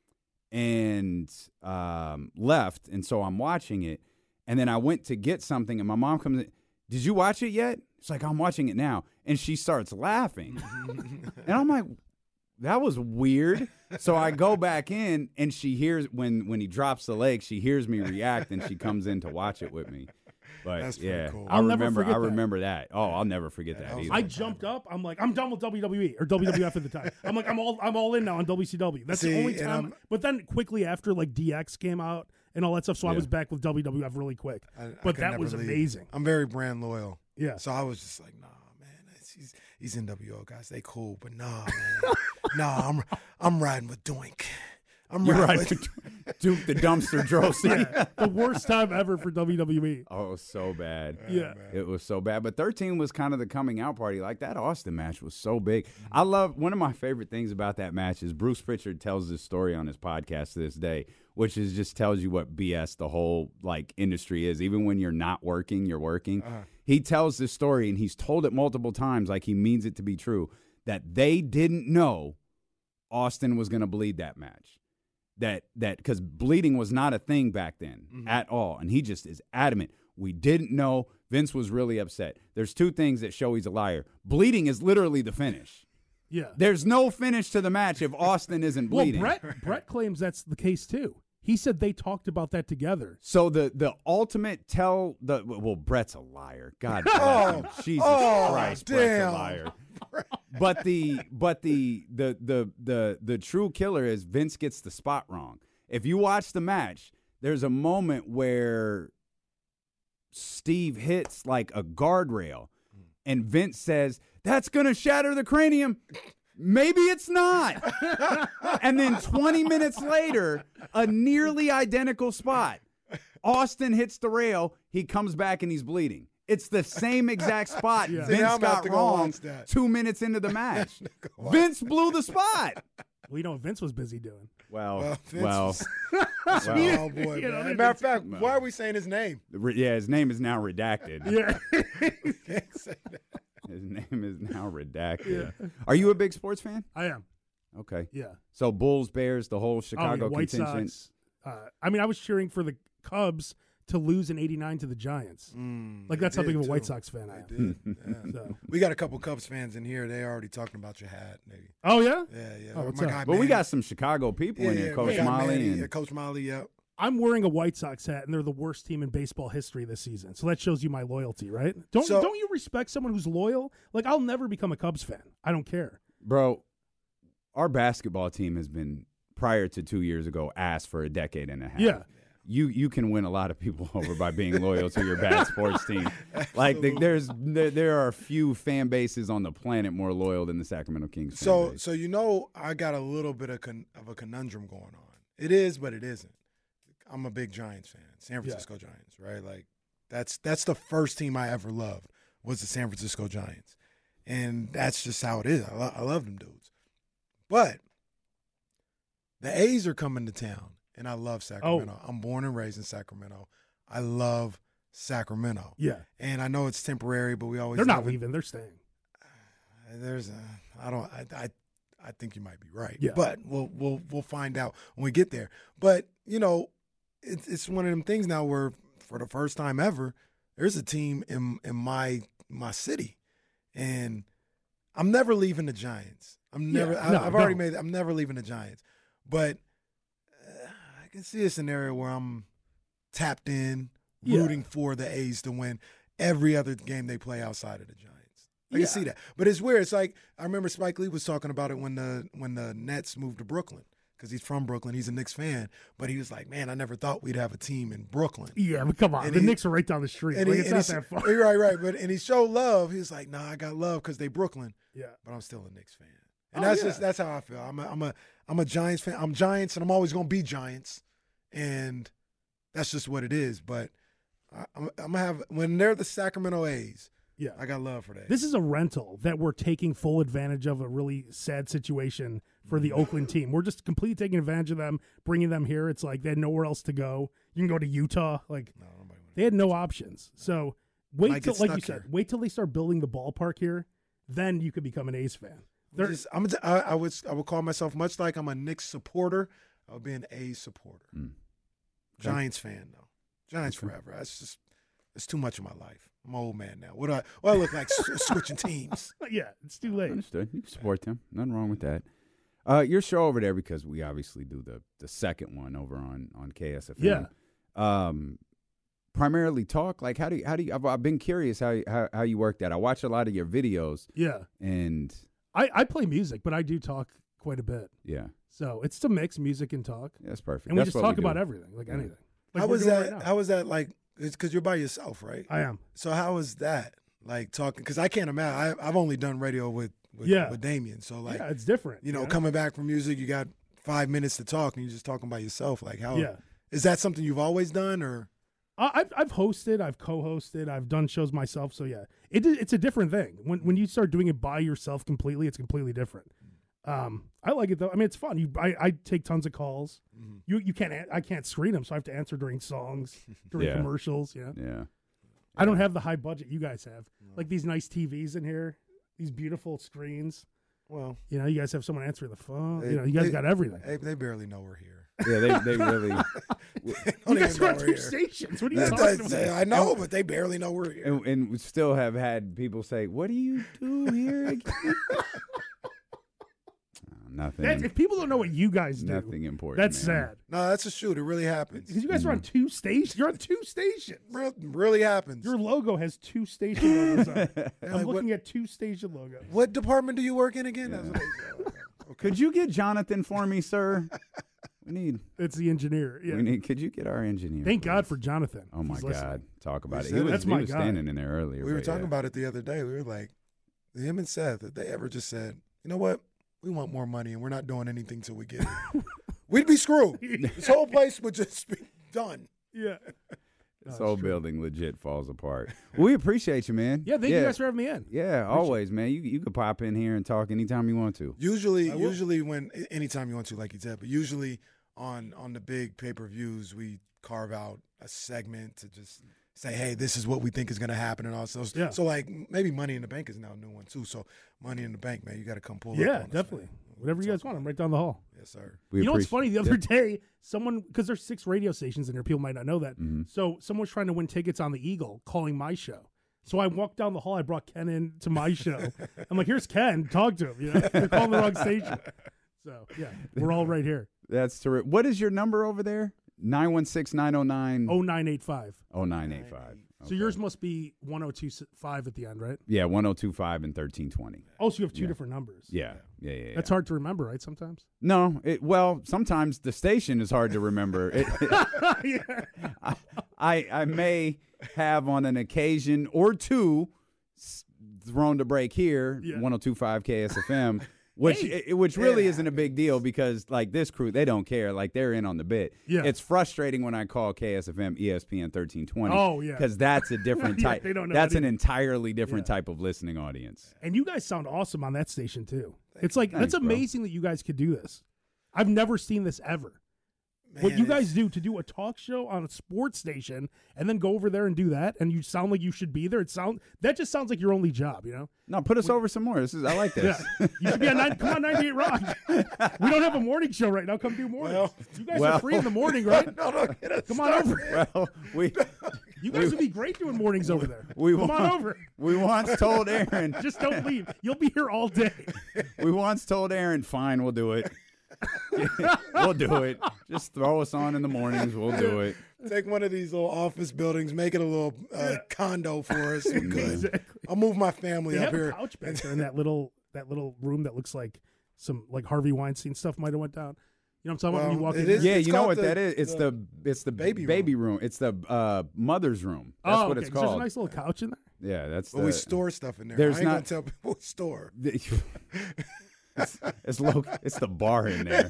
and um, left. And so I'm watching it. And then I went to get something, and my mom comes in, did you watch it yet? It's like, I'm watching it now. And she starts laughing. And I'm like, that was weird. So I go back in, and she hears when when he drops the leg, she hears me react, and she comes in to watch it with me. But That's pretty yeah, cool. I I'll never remember. forget I that. remember that. Oh, I'll never forget that that was either. I jumped up. I'm like, I'm done with W W E or W W F at the time. I'm like, I'm all, I'm all in now on W C W. That's See, the only and time. I'm- But then quickly after, like D X came out and all that stuff, so I Yeah. was back with W W F really quick. I- I but could that never was leave. amazing. I'm very brand loyal. Yeah. So I was just like, nah, man, it's- he's he's N W O guys. They cool, but nah, man, nah, I'm I'm riding with Doink. I'm You're right. right. Duke the dumpster Drosy. Yeah, the worst time ever for W W E. Oh, it was so bad. Yeah. It was so bad. But thirteen was kind of the coming out party. Like, that Austin match was so big. I love, one of my favorite things about that match is Bruce Pritchard tells this story on his podcast to this day, which is just tells you what B S the whole, like, industry is. Even when you're not working, you're working. Uh-huh. He tells this story, and he's told it multiple times, like he means it to be true, that they didn't know Austin was going to bleed that match. That that because bleeding was not a thing back then mm-hmm. at all. And he just is adamant. We didn't know. Vince was really upset. There's two things that show he's a liar. Bleeding is literally the finish. Yeah. There's no finish to the match if Austin isn't bleeding. Well, Brett, Brett claims that's the case too. He said they talked about that together. So the the ultimate tell the well, Brett's a liar. God bless Oh, him. Jesus oh, Christ, damn. Brett's a liar. But the but the the the the the true killer is Vince gets the spot wrong. If you watch the match, there's a moment where Steve hits like a guardrail, and Vince says, "That's gonna shatter the cranium." Maybe it's not. And then twenty minutes later, a nearly identical spot. Austin hits the rail. He comes back and he's bleeding. It's the same exact spot Yeah. Vince See, now I'm about got to go wrong watch that. two minutes into the match. Vince blew the spot. We know what Vince was busy doing. Well, Well, well, Vince well, Oh, boy, You know, man. it's- Matter of fact, why are we saying his name? re- yeah, his name is now redacted. Yeah. Can't say that. His name is now redacted. Are you a big sports fan? I am. Okay. Yeah. So Bulls, Bears, the whole Oh, Chicago yeah, White contingent. Sox. Uh, I mean, I was cheering for the Cubs to lose in eighty-nine to the Giants. Mm, Like, that's they how big of did, a White too. Sox fan I They am. did. Yeah. So. We got a couple Cubs fans in here. They already talking about your hat, maybe. Oh, yeah? Yeah, yeah. Oh, what's My up? guy But we Manny. got some Chicago people yeah, in here. yeah, Coach we got Molly Manny, and yeah, Coach Molly, yep. I'm wearing a White Sox hat, and they're the worst team in baseball history this season. So that shows you my loyalty, right? Don't So- don't you respect someone who's loyal? Like, I'll never become a Cubs fan. I don't care. bro, our basketball team has been, prior to two years ago, asked for a decade and a half. Yeah. You you can win a lot of people over by being loyal to your bad sports team. Like the, there's there, there are a few fan bases on the planet more loyal than the Sacramento Kings. fan So, base. so you know, I got a little bit of, con- of a conundrum going on. It is, but it isn't. I'm a big Giants fan, San Francisco Giants, right? Like that's that's the first team I ever loved was the San Francisco Giants, and that's just how it is. I, lo- I love them dudes, but the A's are coming to town, and I love Sacramento. I'm born and raised in Sacramento. I love Sacramento, Yeah. and I know it's temporary, but we always They're not love it. leaving. They're staying. There's a, I don't, I, I, I think you might be right. Yeah. But we'll, we'll, we'll find out when we get there. But you know, it's, it's one of them things now where, for the first time ever, there's a team in, in my, my city, and I'm never leaving the Giants. I'm never. Yeah, I, no, I've already no. made. I'm never leaving the Giants. But uh, I can see a scenario where I'm tapped in, Yeah. rooting for the A's to win every other game they play outside of the Giants. I Yeah. can see that. But it's weird. It's like I remember Spike Lee was talking about it when the when the Nets moved to Brooklyn because he's from Brooklyn. He's a Knicks fan, but he was like, "Man, I never thought we'd have a team in Brooklyn." Yeah, but come on. And the he- Knicks are right down the street. And Like, he, it's and not he- that far. Right, right. But and he showed love. He was like, "Nah, I got love because they Brooklyn, Yeah. but I'm still a Knicks fan." And Oh, that's yeah. just that's how I feel. I'm a, I'm a I'm a Giants fan. I'm Giants, and I'm always gonna be Giants, and that's just what it is. But I, I'm, I'm gonna have when they're the Sacramento A's. Yeah. I got love for that. This is a rental that we're taking full advantage of a really sad situation for the Oakland team. We're just completely taking advantage of them, bringing them here. It's like they had nowhere else to go. You can go to Utah. Like No, nobody wanna- they had no options. So wait Might till, get like you stuck said, here. wait till they start building the ballpark here. Then you could become an A's fan. They're, Just- I'm a, I, I would I would call myself much like I'm a Knicks supporter. I would be an A's supporter. Mm. Giants fan though. Giants forever. That's just it's too much of my life. I'm an old man now. What do I? What do I look like s- switching teams? yeah, it's too late. Understood. You can support them. Nothing wrong with that. Uh, your show over there, because we obviously do the the second one over on on K S F M. Yeah. Um, primarily talk. Like, how do you how do you? I've, I've been curious how how how you work that. I watch a lot of your videos, Yeah. and I, I play music, but I do talk quite a bit. yeah, So it's to mix music and talk. that's perfect. And we That's just what talk do. about everything, like Yeah. anything. Like how we're was doing that? right now. how was that like? It's because you're by yourself, right? I am. So how was that like talking? Because I can't imagine. I, I've only done radio with with, Yeah. with Damien. So like yeah, it's different. you know, know? coming back from music, you got five minutes to talk and you're just talking by yourself. Like, how Yeah. is that something you've always done, or? Uh, I've I've hosted, I've co-hosted, I've done shows myself. So yeah, it it's a different thing. When when you start doing it by yourself completely, it's completely different. Um, I like it though. I mean, it's fun. You, I, I take tons of calls. Mm-hmm. You you can't a- I can't screen them, so I have to answer during songs, during Yeah. commercials. You know, Yeah. I don't have the high budget you guys have. Like these nice T Vs in here, these beautiful screens. Well, You know, you guys have someone answering the phone. they- you know, you guys they- got everything. They, they barely know we're here. Yeah, they, they really. You Don't guys even are know on we're two here. stations. What are you That- talking that's- about? I know, but they barely know we're here. And, and we still have had people say, "What do you do here again?" Oh, nothing. That, if people don't know what you guys do, Nothing important. that's man. sad. No, that's a shoot. It really happens. Because you guys are on two stations. You're on two stations. Real, really happens. Your logo has two station logos on it. I'm like, looking what- at two station logos. What department do you work in again? That's what they say. Okay. Could you get Jonathan for me, sir? We need. It's the engineer. Yeah. We need. Could you get our engineer? Thank please? God for Jonathan. Oh my He's God! listening. Talk about We it. said He was, that's he my was guy. standing in there earlier. We were but talking yeah. about it the other day. We were like, him and Seth, if they ever just said, you know what? We want more money and we're not doing anything till we get it. We'd be screwed. This whole place would just be done. Yeah. This No, whole it's true. building legit falls apart. We appreciate you, man. Yeah, thank you guys for having me in. Yeah, always, man. You you could pop in here and talk anytime you want to. Usually, I will. usually when anytime you want to, like you said, but usually on on the big pay per views, we carve out a segment to just say, hey, this is what we think is going to happen, and also, Yeah. so like maybe Money in the Bank is now a new one too. So Money in the Bank, man, you got to come pull up. Yeah, on us, definitely. man. Whatever you guys want, I'm right down the hall. Yes, sir. We you know what's appreciate- funny? The other yeah. day, someone, because there's six radio stations in there, people might not know that. Mm-hmm. So someone was trying to win tickets on the Eagle, calling my show. So I walked down the hall. I brought Ken in to my show. I'm like, here's Ken. Talk to him. You know, they're calling the wrong station. So yeah, we're all right here. That's terrific. What is your number over there? nine one six, nine oh nine, Oh nine eight five. oh nine eight five. So yours must be one oh two five at the end, right? Yeah, one oh two five and thirteen twenty. Oh, so you have two Yeah. different numbers. Yeah, yeah, yeah. yeah. That's hard to remember, right? Sometimes. No, it, well, sometimes the station is hard to remember. It, I, I I may have on an occasion or two s- thrown to break here, Yeah. one oh two five K S F M, which Hey. i- which really isn't a big deal because like this crew, they don't care. Like they're in on the bit. Yeah. It's frustrating when I call K S F M E S P N thirteen twenty. Oh, yeah. Because that's a different Yeah, type. they don't know that's that an either. entirely different Yeah. type of listening audience. And you guys sound awesome on that station too. It's like Thanks, that's bro. amazing that you guys could do this. I've never seen this ever. what Man, you it's- guys do to do a talk show on a sports station and then go over there and do that, and you sound like you should be there. It sound that just sounds like your only job, you know? No, put us over some more. This is I like this. Yeah, you should be on nine, come on ninety-eight Rock. We don't have a morning show right now. Come do morning. Well- you guys well- are free in the morning, right? No, no, get us Come on over. Well, we You guys would be great doing mornings over there. we Come want, on over. We once told Aaron. Just don't leave. You'll be here all day. We once told Aaron, fine, we'll do it. We'll do it. Just throw us on in the mornings. We'll do it. Take one of these little office buildings, make it a little uh, condo for us. We're good. Exactly. I'll move my family They up have here. a couch back there in that little that little room that looks like some like Harvey Weinstein stuff might have went down. You know what I'm talking about when you Well, walk it in is- there? Yeah, it's you know called what the- that is? It's the the it's the baby baby room. room. It's the uh, mother's room. That's oh, what okay. it's 'cause There's a called. nice little couch in there. Yeah, that's But the. we store stuff in there. there's I ain't not- gonna tell people we store. it's, it's low. It's the bar in there,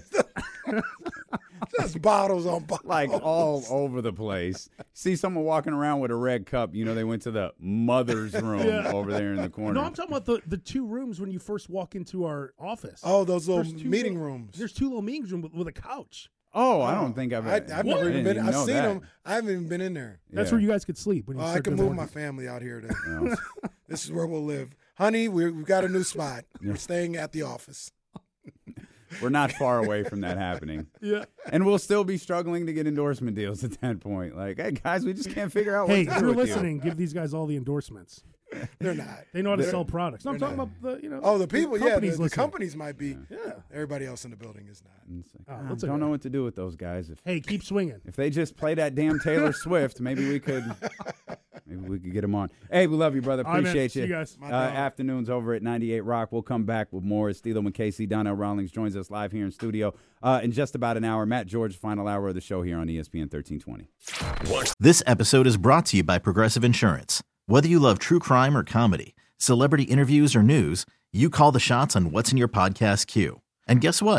Just bottles on bottles. like all over the place. See someone walking around with a red cup. You know they went to the mother's room Yeah. over there in the corner. No, I'm talking about the, the two rooms when you first walk into our office. Oh, those little There's two meeting little- rooms. There's two little meeting rooms with, with a couch. oh, I don't think I've. I, I've I never even didn't been. I've know seen that. them. I haven't even been in there. That's Yeah. where you guys could sleep when you Oh, I start can doing move the my morning. family out here. To, this is where we'll live, honey. We're, we've got a new spot. We're staying at the office. We're not far away from that happening. Yeah. And we'll still be struggling to get endorsement deals at that point. Like, hey, guys, we just can't figure out what Hey, to if do you're with you. listening, give these guys all the endorsements. They're not. They know how to They're- sell products. No, I'm they're talking not. about the you know. Oh, the people. Yeah, the, companies the listening. companies might be. Yeah. Everybody else in the building is not. And it's like, Oh, ah, that's don't okay. know what to do with those guys. If Hey, keep swinging. if they just play that damn Taylor Swift, maybe we could maybe we could get them on. Hey, we love you, brother. All right, man. Appreciate See you. you guys. Uh, My dog. afternoons over at ninety-eight Rock. We'll come back with more. It's Steelo and Casey. Donnell Rawlings joins us live here in studio uh, in just about an hour. Matt George, final hour of the show here on E S P N thirteen twenty. Watch This episode is brought to you by Progressive Insurance. Whether you love true crime or comedy, celebrity interviews or news, you call the shots on what's in your podcast queue. And guess what?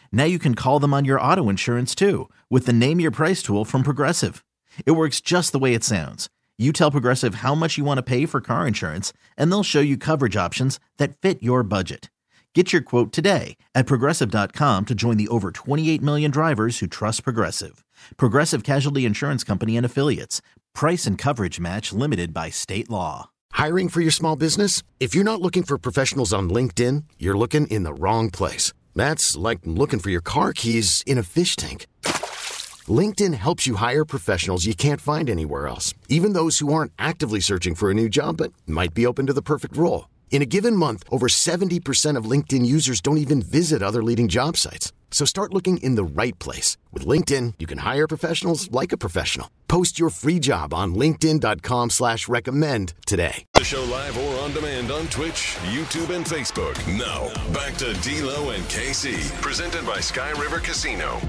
Now you can call them on your auto insurance too with the Name Your Price tool from Progressive. It works just the way it sounds. You tell Progressive how much you want to pay for car insurance, and they'll show you coverage options that fit your budget. Get your quote today at Progressive dot com to join the over twenty-eight million drivers who trust Progressive. Progressive Casualty Insurance Company and Affiliates. Price and coverage match limited by state law. Hiring for your small business? If you're not looking for professionals on LinkedIn, you're looking in the wrong place. That's like looking for your car keys in a fish tank. LinkedIn helps you hire professionals you can't find anywhere else, even those who aren't actively searching for a new job but might be open to the perfect role. In a given month, over seventy percent of LinkedIn users don't even visit other leading job sites. So start looking in the right place. With LinkedIn, you can hire professionals like a professional. Post your free job on linkedin dot com slash recommend today. The show live or on demand on Twitch, YouTube, and Facebook. Now, back to D-Lo and K C, presented by Sky River Casino.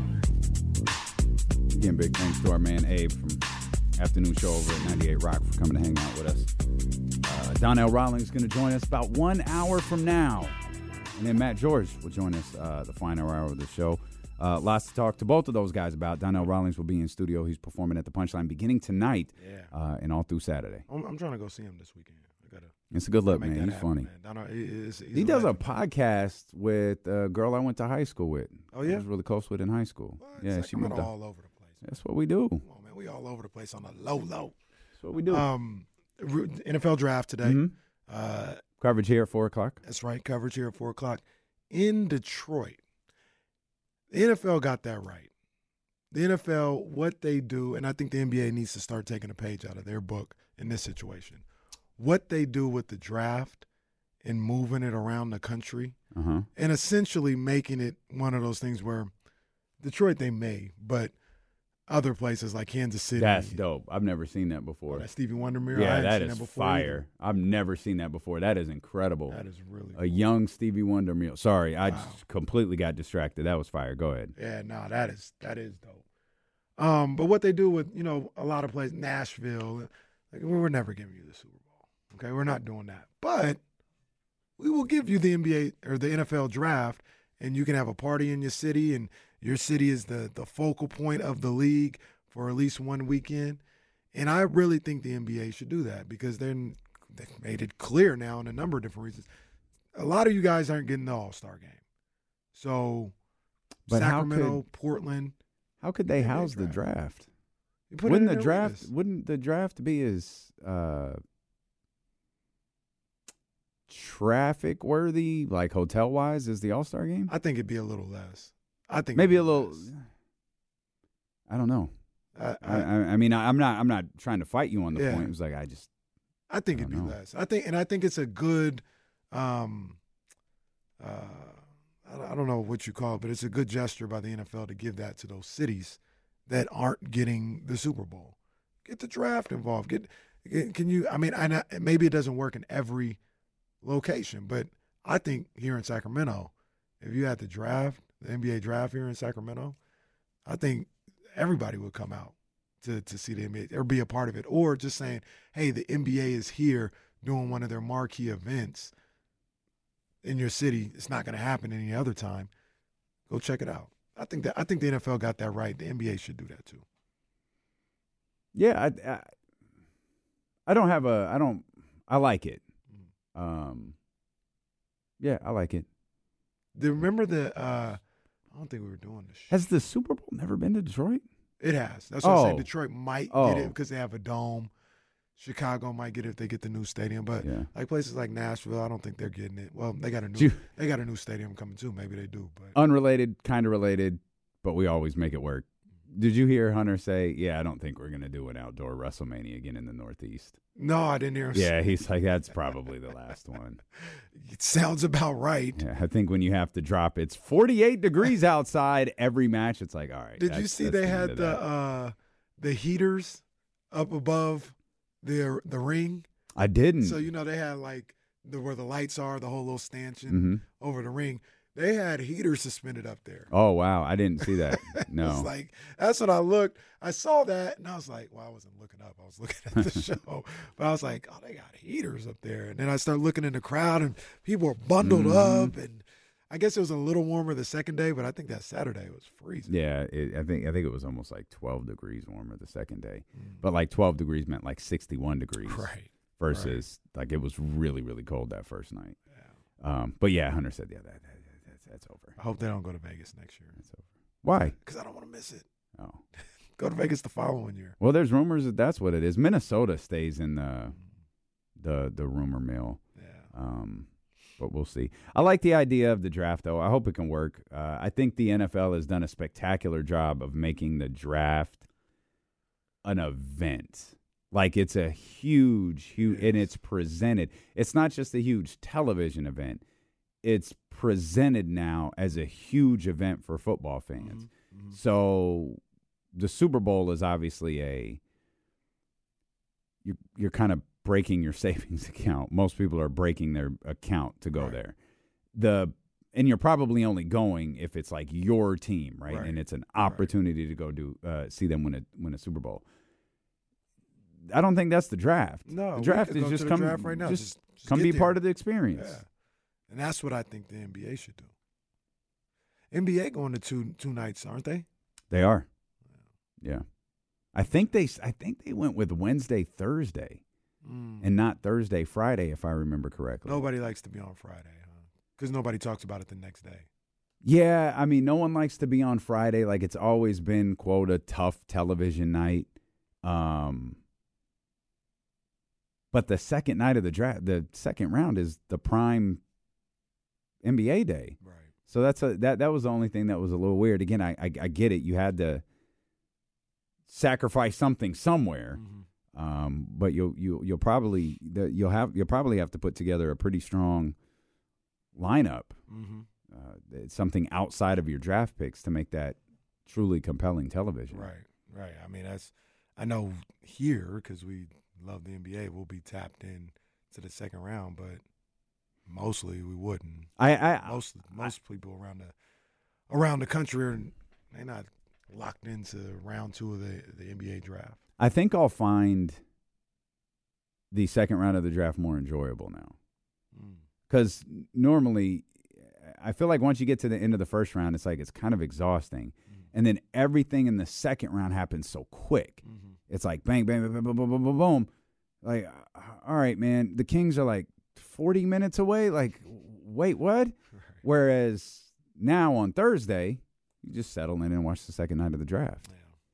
Again, big thanks to our man Abe from Afternoon Show over at ninety-eight Rock for coming to hang out with us. Uh, Donnell Rawlings is going to join us about one hour from now. And then Matt George will join us uh, the final hour of the show. Uh, lots to talk to both of those guys about. Donnell Rawlings will be in studio. He's performing at the Punchline beginning tonight yeah. uh, and all through Saturday. I'm, I'm trying to go see him this weekend. I gotta, it's a good look, man. He's happen, funny. Man. Donnell, he's, he's he does legend. a podcast with a girl I went to high school with. Oh, yeah? I was really close with in high school. Well, yeah, like she moved all over the place. That's what we do. Come on, man. We all over the place on the low, low. That's what we do. Um, N F L draft today. Mm-hmm. Uh, Coverage here at four o'clock. That's right. Coverage here at four o'clock. In Detroit, the N F L got that right. The N F L, what they do, and I think the N B A needs to start taking a page out of their book in this situation. What they do with the draft and moving it around the country uh-huh. and essentially making it one of those things where Detroit they may, but other places like Kansas City. That's dope. I've never seen that before. Oh, that Stevie Wonder mirror. Yeah, I that seen is that before fire. either. I've never seen that before. That is incredible. That is really a cool. young Stevie Wonder meal. Sorry, I Wow. just completely got distracted. That was fire. Go ahead. Yeah, no, nah, that is that is dope. Um, but what they do with, you know, a lot of places, Nashville, like, we're never giving you the Super Bowl. Okay, we're not doing that. But we will give you the N B A or the N F L draft, and you can have a party in your city, and your city is the the focal point of the league for at least one weekend. And I really think the N B A should do that because then they've made it clear now in a number of different reasons. A lot of you guys aren't getting the All-Star game. So But how Sacramento, could- Portland. How could they N B A house the draft. draft? You put it Wouldn't in the their draft list. wouldn't the draft be as uh, traffic worthy, like hotel wise, as the All Star game? I think it'd be a little less. I think Maybe a it'd be little. less. I don't know. I, I, I, I, I mean, I, I'm not. I'm not trying to fight you on the Yeah. point. It was like I just. I think I it'd be don't know. less. I think, and I think it's a good. Um, uh, I don't know what you call it, but it's a good gesture by the N F L to give that to those cities that aren't getting the Super Bowl. Get the draft involved. Get, get can you? I mean, I know, maybe it doesn't work in every location, but I think here in Sacramento, if you had the draft, the N B A draft here in Sacramento, I think everybody would come out to to see the N B A or be a part of it, or just saying, hey, the N B A is here doing one of their marquee events in your city. It's not going to happen any other time. Go check it out. I think that I think the N F L got that right. The N B A should do that too. Yeah, I, I, I don't have a. I don't. I like it. Um. Yeah, I like it. Do you remember the? Uh, I don't think we were doing this. Has the Super Bowl never been to Detroit? It has. That's what I'm saying. Oh. Detroit might Oh. get it because they have a dome. Chicago might get it if they get the new stadium, but Yeah. like places like Nashville, I don't think they're getting it. Well, they got a new You- they got a new stadium coming too. Maybe they do, but Unrelated, kind of related, but we always make it work. Did you hear Hunter say, yeah, I don't think we're going to do an outdoor WrestleMania again in the Northeast? no, I didn't hear him. Yeah, say he's like, that's probably the last one. It sounds about right. Yeah, I think when you have to drop, it's forty-eight degrees outside every match. It's like, all right. Did you that's- see that's they the end had of the that. uh, the heaters up above the the ring? I didn't. So you know they had like the where the lights are, the whole little stanchion Mhm. over the ring. They had heaters suspended up there. Oh, wow. I didn't see that. No. It's like that's when I looked. I saw that and I was like, well, I wasn't looking up. I was looking at the show. But I was like, oh, they got heaters up there. And then I started looking in the crowd and people were bundled Mhm. up and I guess it was a little warmer the second day, but I think that Saturday was freezing. Yeah, it, I think I think it was almost like twelve degrees warmer the second day, mm. but like twelve degrees meant like sixty-one degrees, right? Versus right. like it was really really cold that first night. Yeah. Um, but yeah, Hunter said, yeah, that, that, that that's, that's over. I hope they don't go to Vegas next year. That's over. Why? Because I don't want to miss it. Oh, go to Vegas the following year. Well, there's rumors that that's what it is. Minnesota stays in the the the rumor mill. Yeah. Um. But we'll see. I like the idea of the draft, though. I hope it can work. Uh, I think the N F L has done a spectacular job of making the draft an event. Like, it's a huge, huge, and it's presented. It's not just a huge television event. It's presented now as a huge event for football fans. Mm-hmm. Mm-hmm. So the Super Bowl is obviously a you, you're kind of breaking your savings account. Most people are breaking their account to go right. there. The and you're probably only going if it's like your team, right? right. And it's an opportunity right. to go do uh, see them win a win a Super Bowl. I don't think that's the draft. No, the draft is just come right now. Just, just, just come be there. part of the experience. Yeah. And that's what I think the N B A should do. N B A going to two two nights, aren't they? They are. Yeah. yeah. I think they I think they went with Wednesday, Thursday. Mm. And not Thursday, Friday, if I remember correctly. Nobody likes to be on Friday, huh? Because nobody talks about it the next day. Yeah, I mean, no one likes to be on Friday. Like, it's always been, quote, a tough television night. Um, but the second night of the draft, the second round is the prime N B A day. Right. So that's a that that was the only thing that was a little weird. Again, I I, I get it. You had to sacrifice something somewhere. Mm-hmm. Um, but you'll you you'll probably the, you'll have you'll probably have to put together a pretty strong lineup, mm-hmm. uh, something outside of your draft picks to make that truly compelling television. Right, right. I mean, that's I know here because we love the N B A, we'll be tapped in to the second round, but mostly we wouldn't. I, I most most I, people around the around the country are they're not locked into round two of the the N B A draft. I think I'll find the second round of the draft more enjoyable now. Because mm. normally, I feel like once you get to the end of the first round, it's like it's kind of exhausting. Mm. And then everything in the second round happens so quick. Mm-hmm. It's like bang, bang, bang, bang, boom, boom, boom, boom. Like, all right, man, the Kings are like forty minutes away. Like, wait, what? Right. Whereas now on Thursday, you just settle in and watch the second night of the draft. Yeah.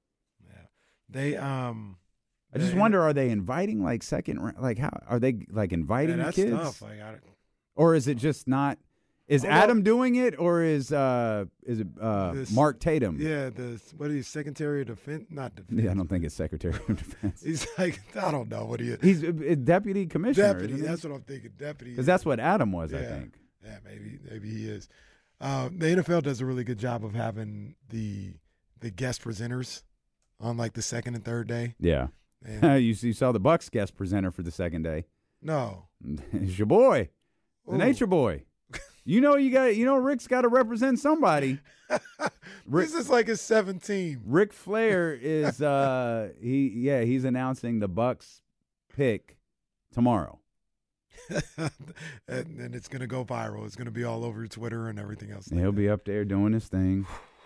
They um, I just they, wonder: are they inviting like second? Like how are they like inviting yeah, that's kids? Tough. Like, I, or is it just not? Is Adam know. doing it, or is uh is it uh this, Mark Tatum? Yeah, the what is he, Secretary of Defense? Not Defense. Yeah, I don't think it's Secretary of Defense. He's like I don't know what he is. He's a, a deputy commissioner. Deputy. That's what I'm thinking. Deputy. Because that's what Adam was, yeah, I think. Yeah, maybe maybe he is. Uh, the N F L does a really good job of having the the guest presenters on like the second and third day. Yeah. And you, you saw the Bucks guest presenter for the second day. No. It's your boy, the Ooh. Nature Boy. You know you got you know Rick's got to represent somebody. Rick, this is like his seventh team. Ric Flair is uh he yeah, he's announcing the Bucks pick tomorrow. and, and it's gonna go viral. It's gonna be all over Twitter and everything else. Like He'll that. be up there doing his thing.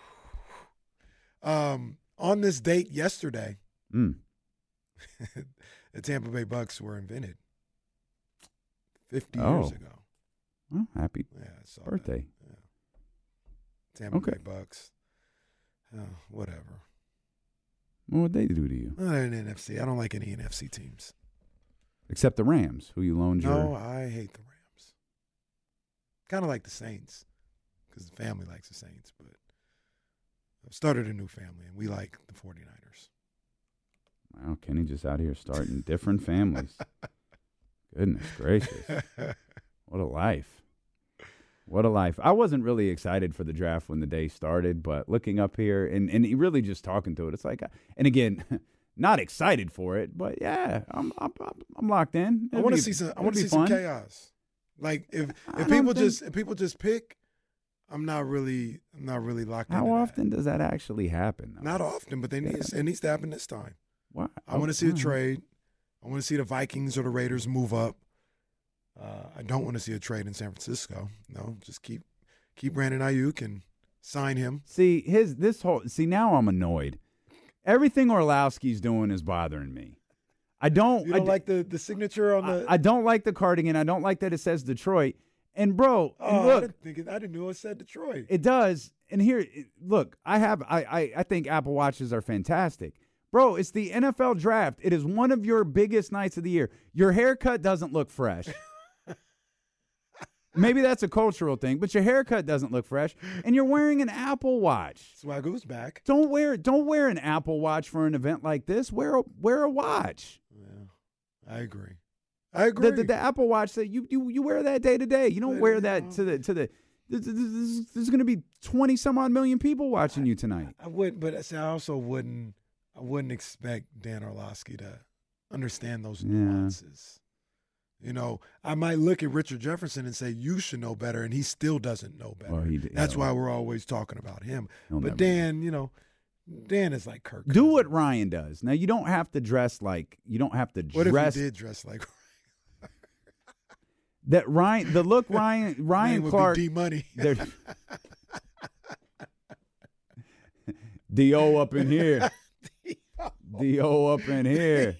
Um On this date yesterday, mm. the Tampa Bay Bucks were invented fifty oh. years ago. Oh, happy yeah, birthday. Yeah. Tampa okay. Bay Bucks. Oh, whatever. What would they do to you? Uh, an N F C. I don't like any N F C teams. Except the Rams, who you loaned your... No, I hate the Rams. Kind of like the Saints because the family likes the Saints, but I've started a new family, and we like the 49ers. Wow, Kenny just out here starting different families. Goodness gracious. What a life. What a life. I wasn't really excited for the draft when the day started, but looking up here and, and really just talking to it, it's like, and again, not excited for it, but yeah, I'm I'm, I'm locked in. It'd I want to see some. I want to see fun. some chaos. Like if if people think, just if people just pick, I'm not really I'm not really locked in. How often that. does that actually happen? Though? Not often, but they need, yeah. it needs to happen this time. Why? I want to see a trade. I want to see the Vikings or the Raiders move up. Uh, I don't want to see a trade in San Francisco. No, just keep keep Brandon Ayuk and sign him. See, his this whole see now I'm annoyed. Everything Orlowski's doing is bothering me. I don't You don't I, like the, the signature on the I, I don't like the cardigan. I don't like that it says Detroit. And bro, Oh, and I look, didn't think it, I didn't know it said Detroit. it does. And here, it- look, I have I, I I think Apple Watches are fantastic. Bro, it's the N F L draft. It is one of your biggest nights of the year. Your haircut doesn't look fresh. Maybe that's a cultural thing, but your haircut doesn't look fresh, and you're wearing an Apple Watch. Swagoo's back. Don't wear don't wear an Apple Watch for an event like this. Wear a wear a watch. Yeah, I agree. I agree. The, the, the Apple Watch that you, you you wear that day to day. You don't wear that to the to the. There's, there's, there's going to be twenty some odd million people watching you tonight. I wouldn't, but I see, I also wouldn't. I wouldn't expect Dan Orlovsky to understand those Yeah. nuances. You know, I might look at Richard Jefferson and say you should know better, and he still doesn't know better. Well, he- That's yeah, why well, we're always talking about him. he'll But never- Dan, you know, Dan is like Kirk. Do Cousins. what Ryan does. Now you don't have to dress like you don't have to What dress if he did dress like that. Ryan, the look Ryan Ryan Name would Clark. be D Money. there- D O up in here. D O up in here.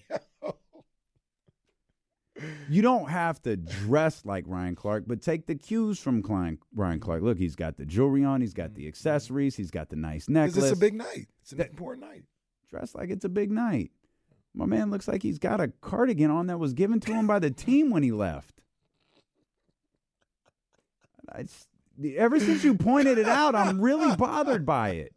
You don't have to dress like Ryan Clark, but take the cues from Klein, Ryan Clark. Look, he's got the jewelry on, he's got the accessories, he's got the nice necklace. Because it's a big night. It's an That- important night. Dress like it's a big night. My man looks like he's got a cardigan on that was given to him by the team when he left. I just, ever since you pointed it out, I'm really bothered by it.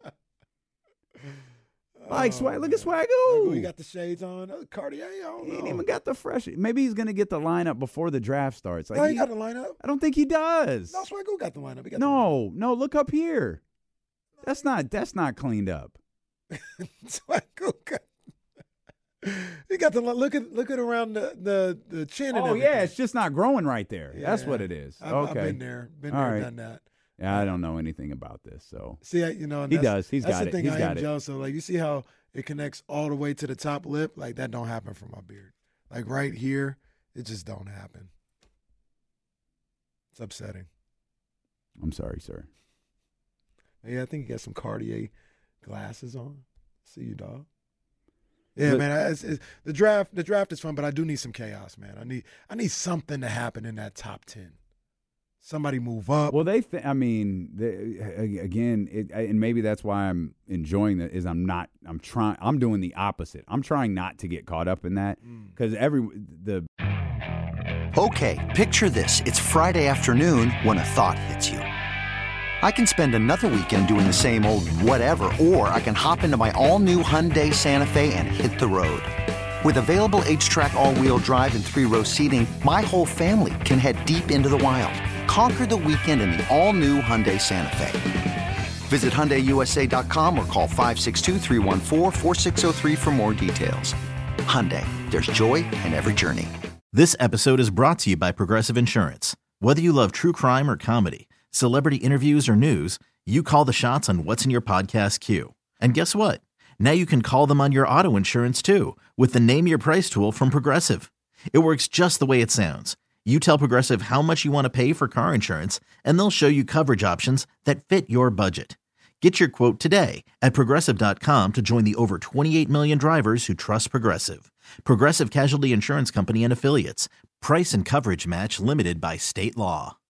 Like, swag, look at Swagoo. Swagoo. He got the shades on. Oh, Cartier, I don't He know. ain't even got the fresh. Maybe he's gonna get the lineup before the draft starts. Like no, he he- got the lineup. I don't think he does. No, Swagoo got the lineup. He got No, no. Look up here. That's not. That's not cleaned up. the Swagoo got. He got the look at look at around the the, the chin. and Oh everything. yeah, it's just not growing right there. That's Yeah. what it is. I've, okay. I've been there, been All there, right. done that. Yeah, I don't know anything about this, so See, I, you know, and He that's- does. He's that's got the it. thing He's I got am it. jealous of. Like you see how it connects all the way to the top lip. Like that don't happen from my beard. Like right here, it just don't happen. It's upsetting. I'm sorry, sir. Yeah, I think you got some Cartier glasses on. See you, dog. Yeah, Look- man. I, it's, it's, the draft, the draft is fun, but I do need some chaos, man. I need, I need something to happen in that top ten. Somebody move up. Well, they. Th- I mean, they, again, it, and maybe that's why I'm enjoying that. Is I'm not. I'm trying. I'm doing the opposite. I'm trying not to get caught up in that because every the. Okay, picture this. It's Friday afternoon when a thought hits you. I can spend another weekend doing the same old whatever, or I can hop into my all-new Hyundai Santa Fe and hit the road. With available H-Track all-wheel drive and three-row seating, my whole family can head deep into the wild. Conquer the weekend in the all-new Hyundai Santa Fe. Visit Hyundai U S A dot com or call five six two, three one four, four six zero three for more details. Hyundai, there's joy in every journey. This episode is brought to you by Progressive Insurance. Whether you love true crime or comedy, celebrity interviews or news, you call the shots on what's in your podcast queue. And guess what? Now you can call them on your auto insurance too with the Name Your Price tool from Progressive. It works just the way it sounds. You tell Progressive how much you want to pay for car insurance, and they'll show you coverage options that fit your budget. Get your quote today at Progressive dot com to join the over twenty-eight million drivers who trust Progressive. Progressive Casualty Insurance Company and Affiliates. Price and coverage match limited by state law.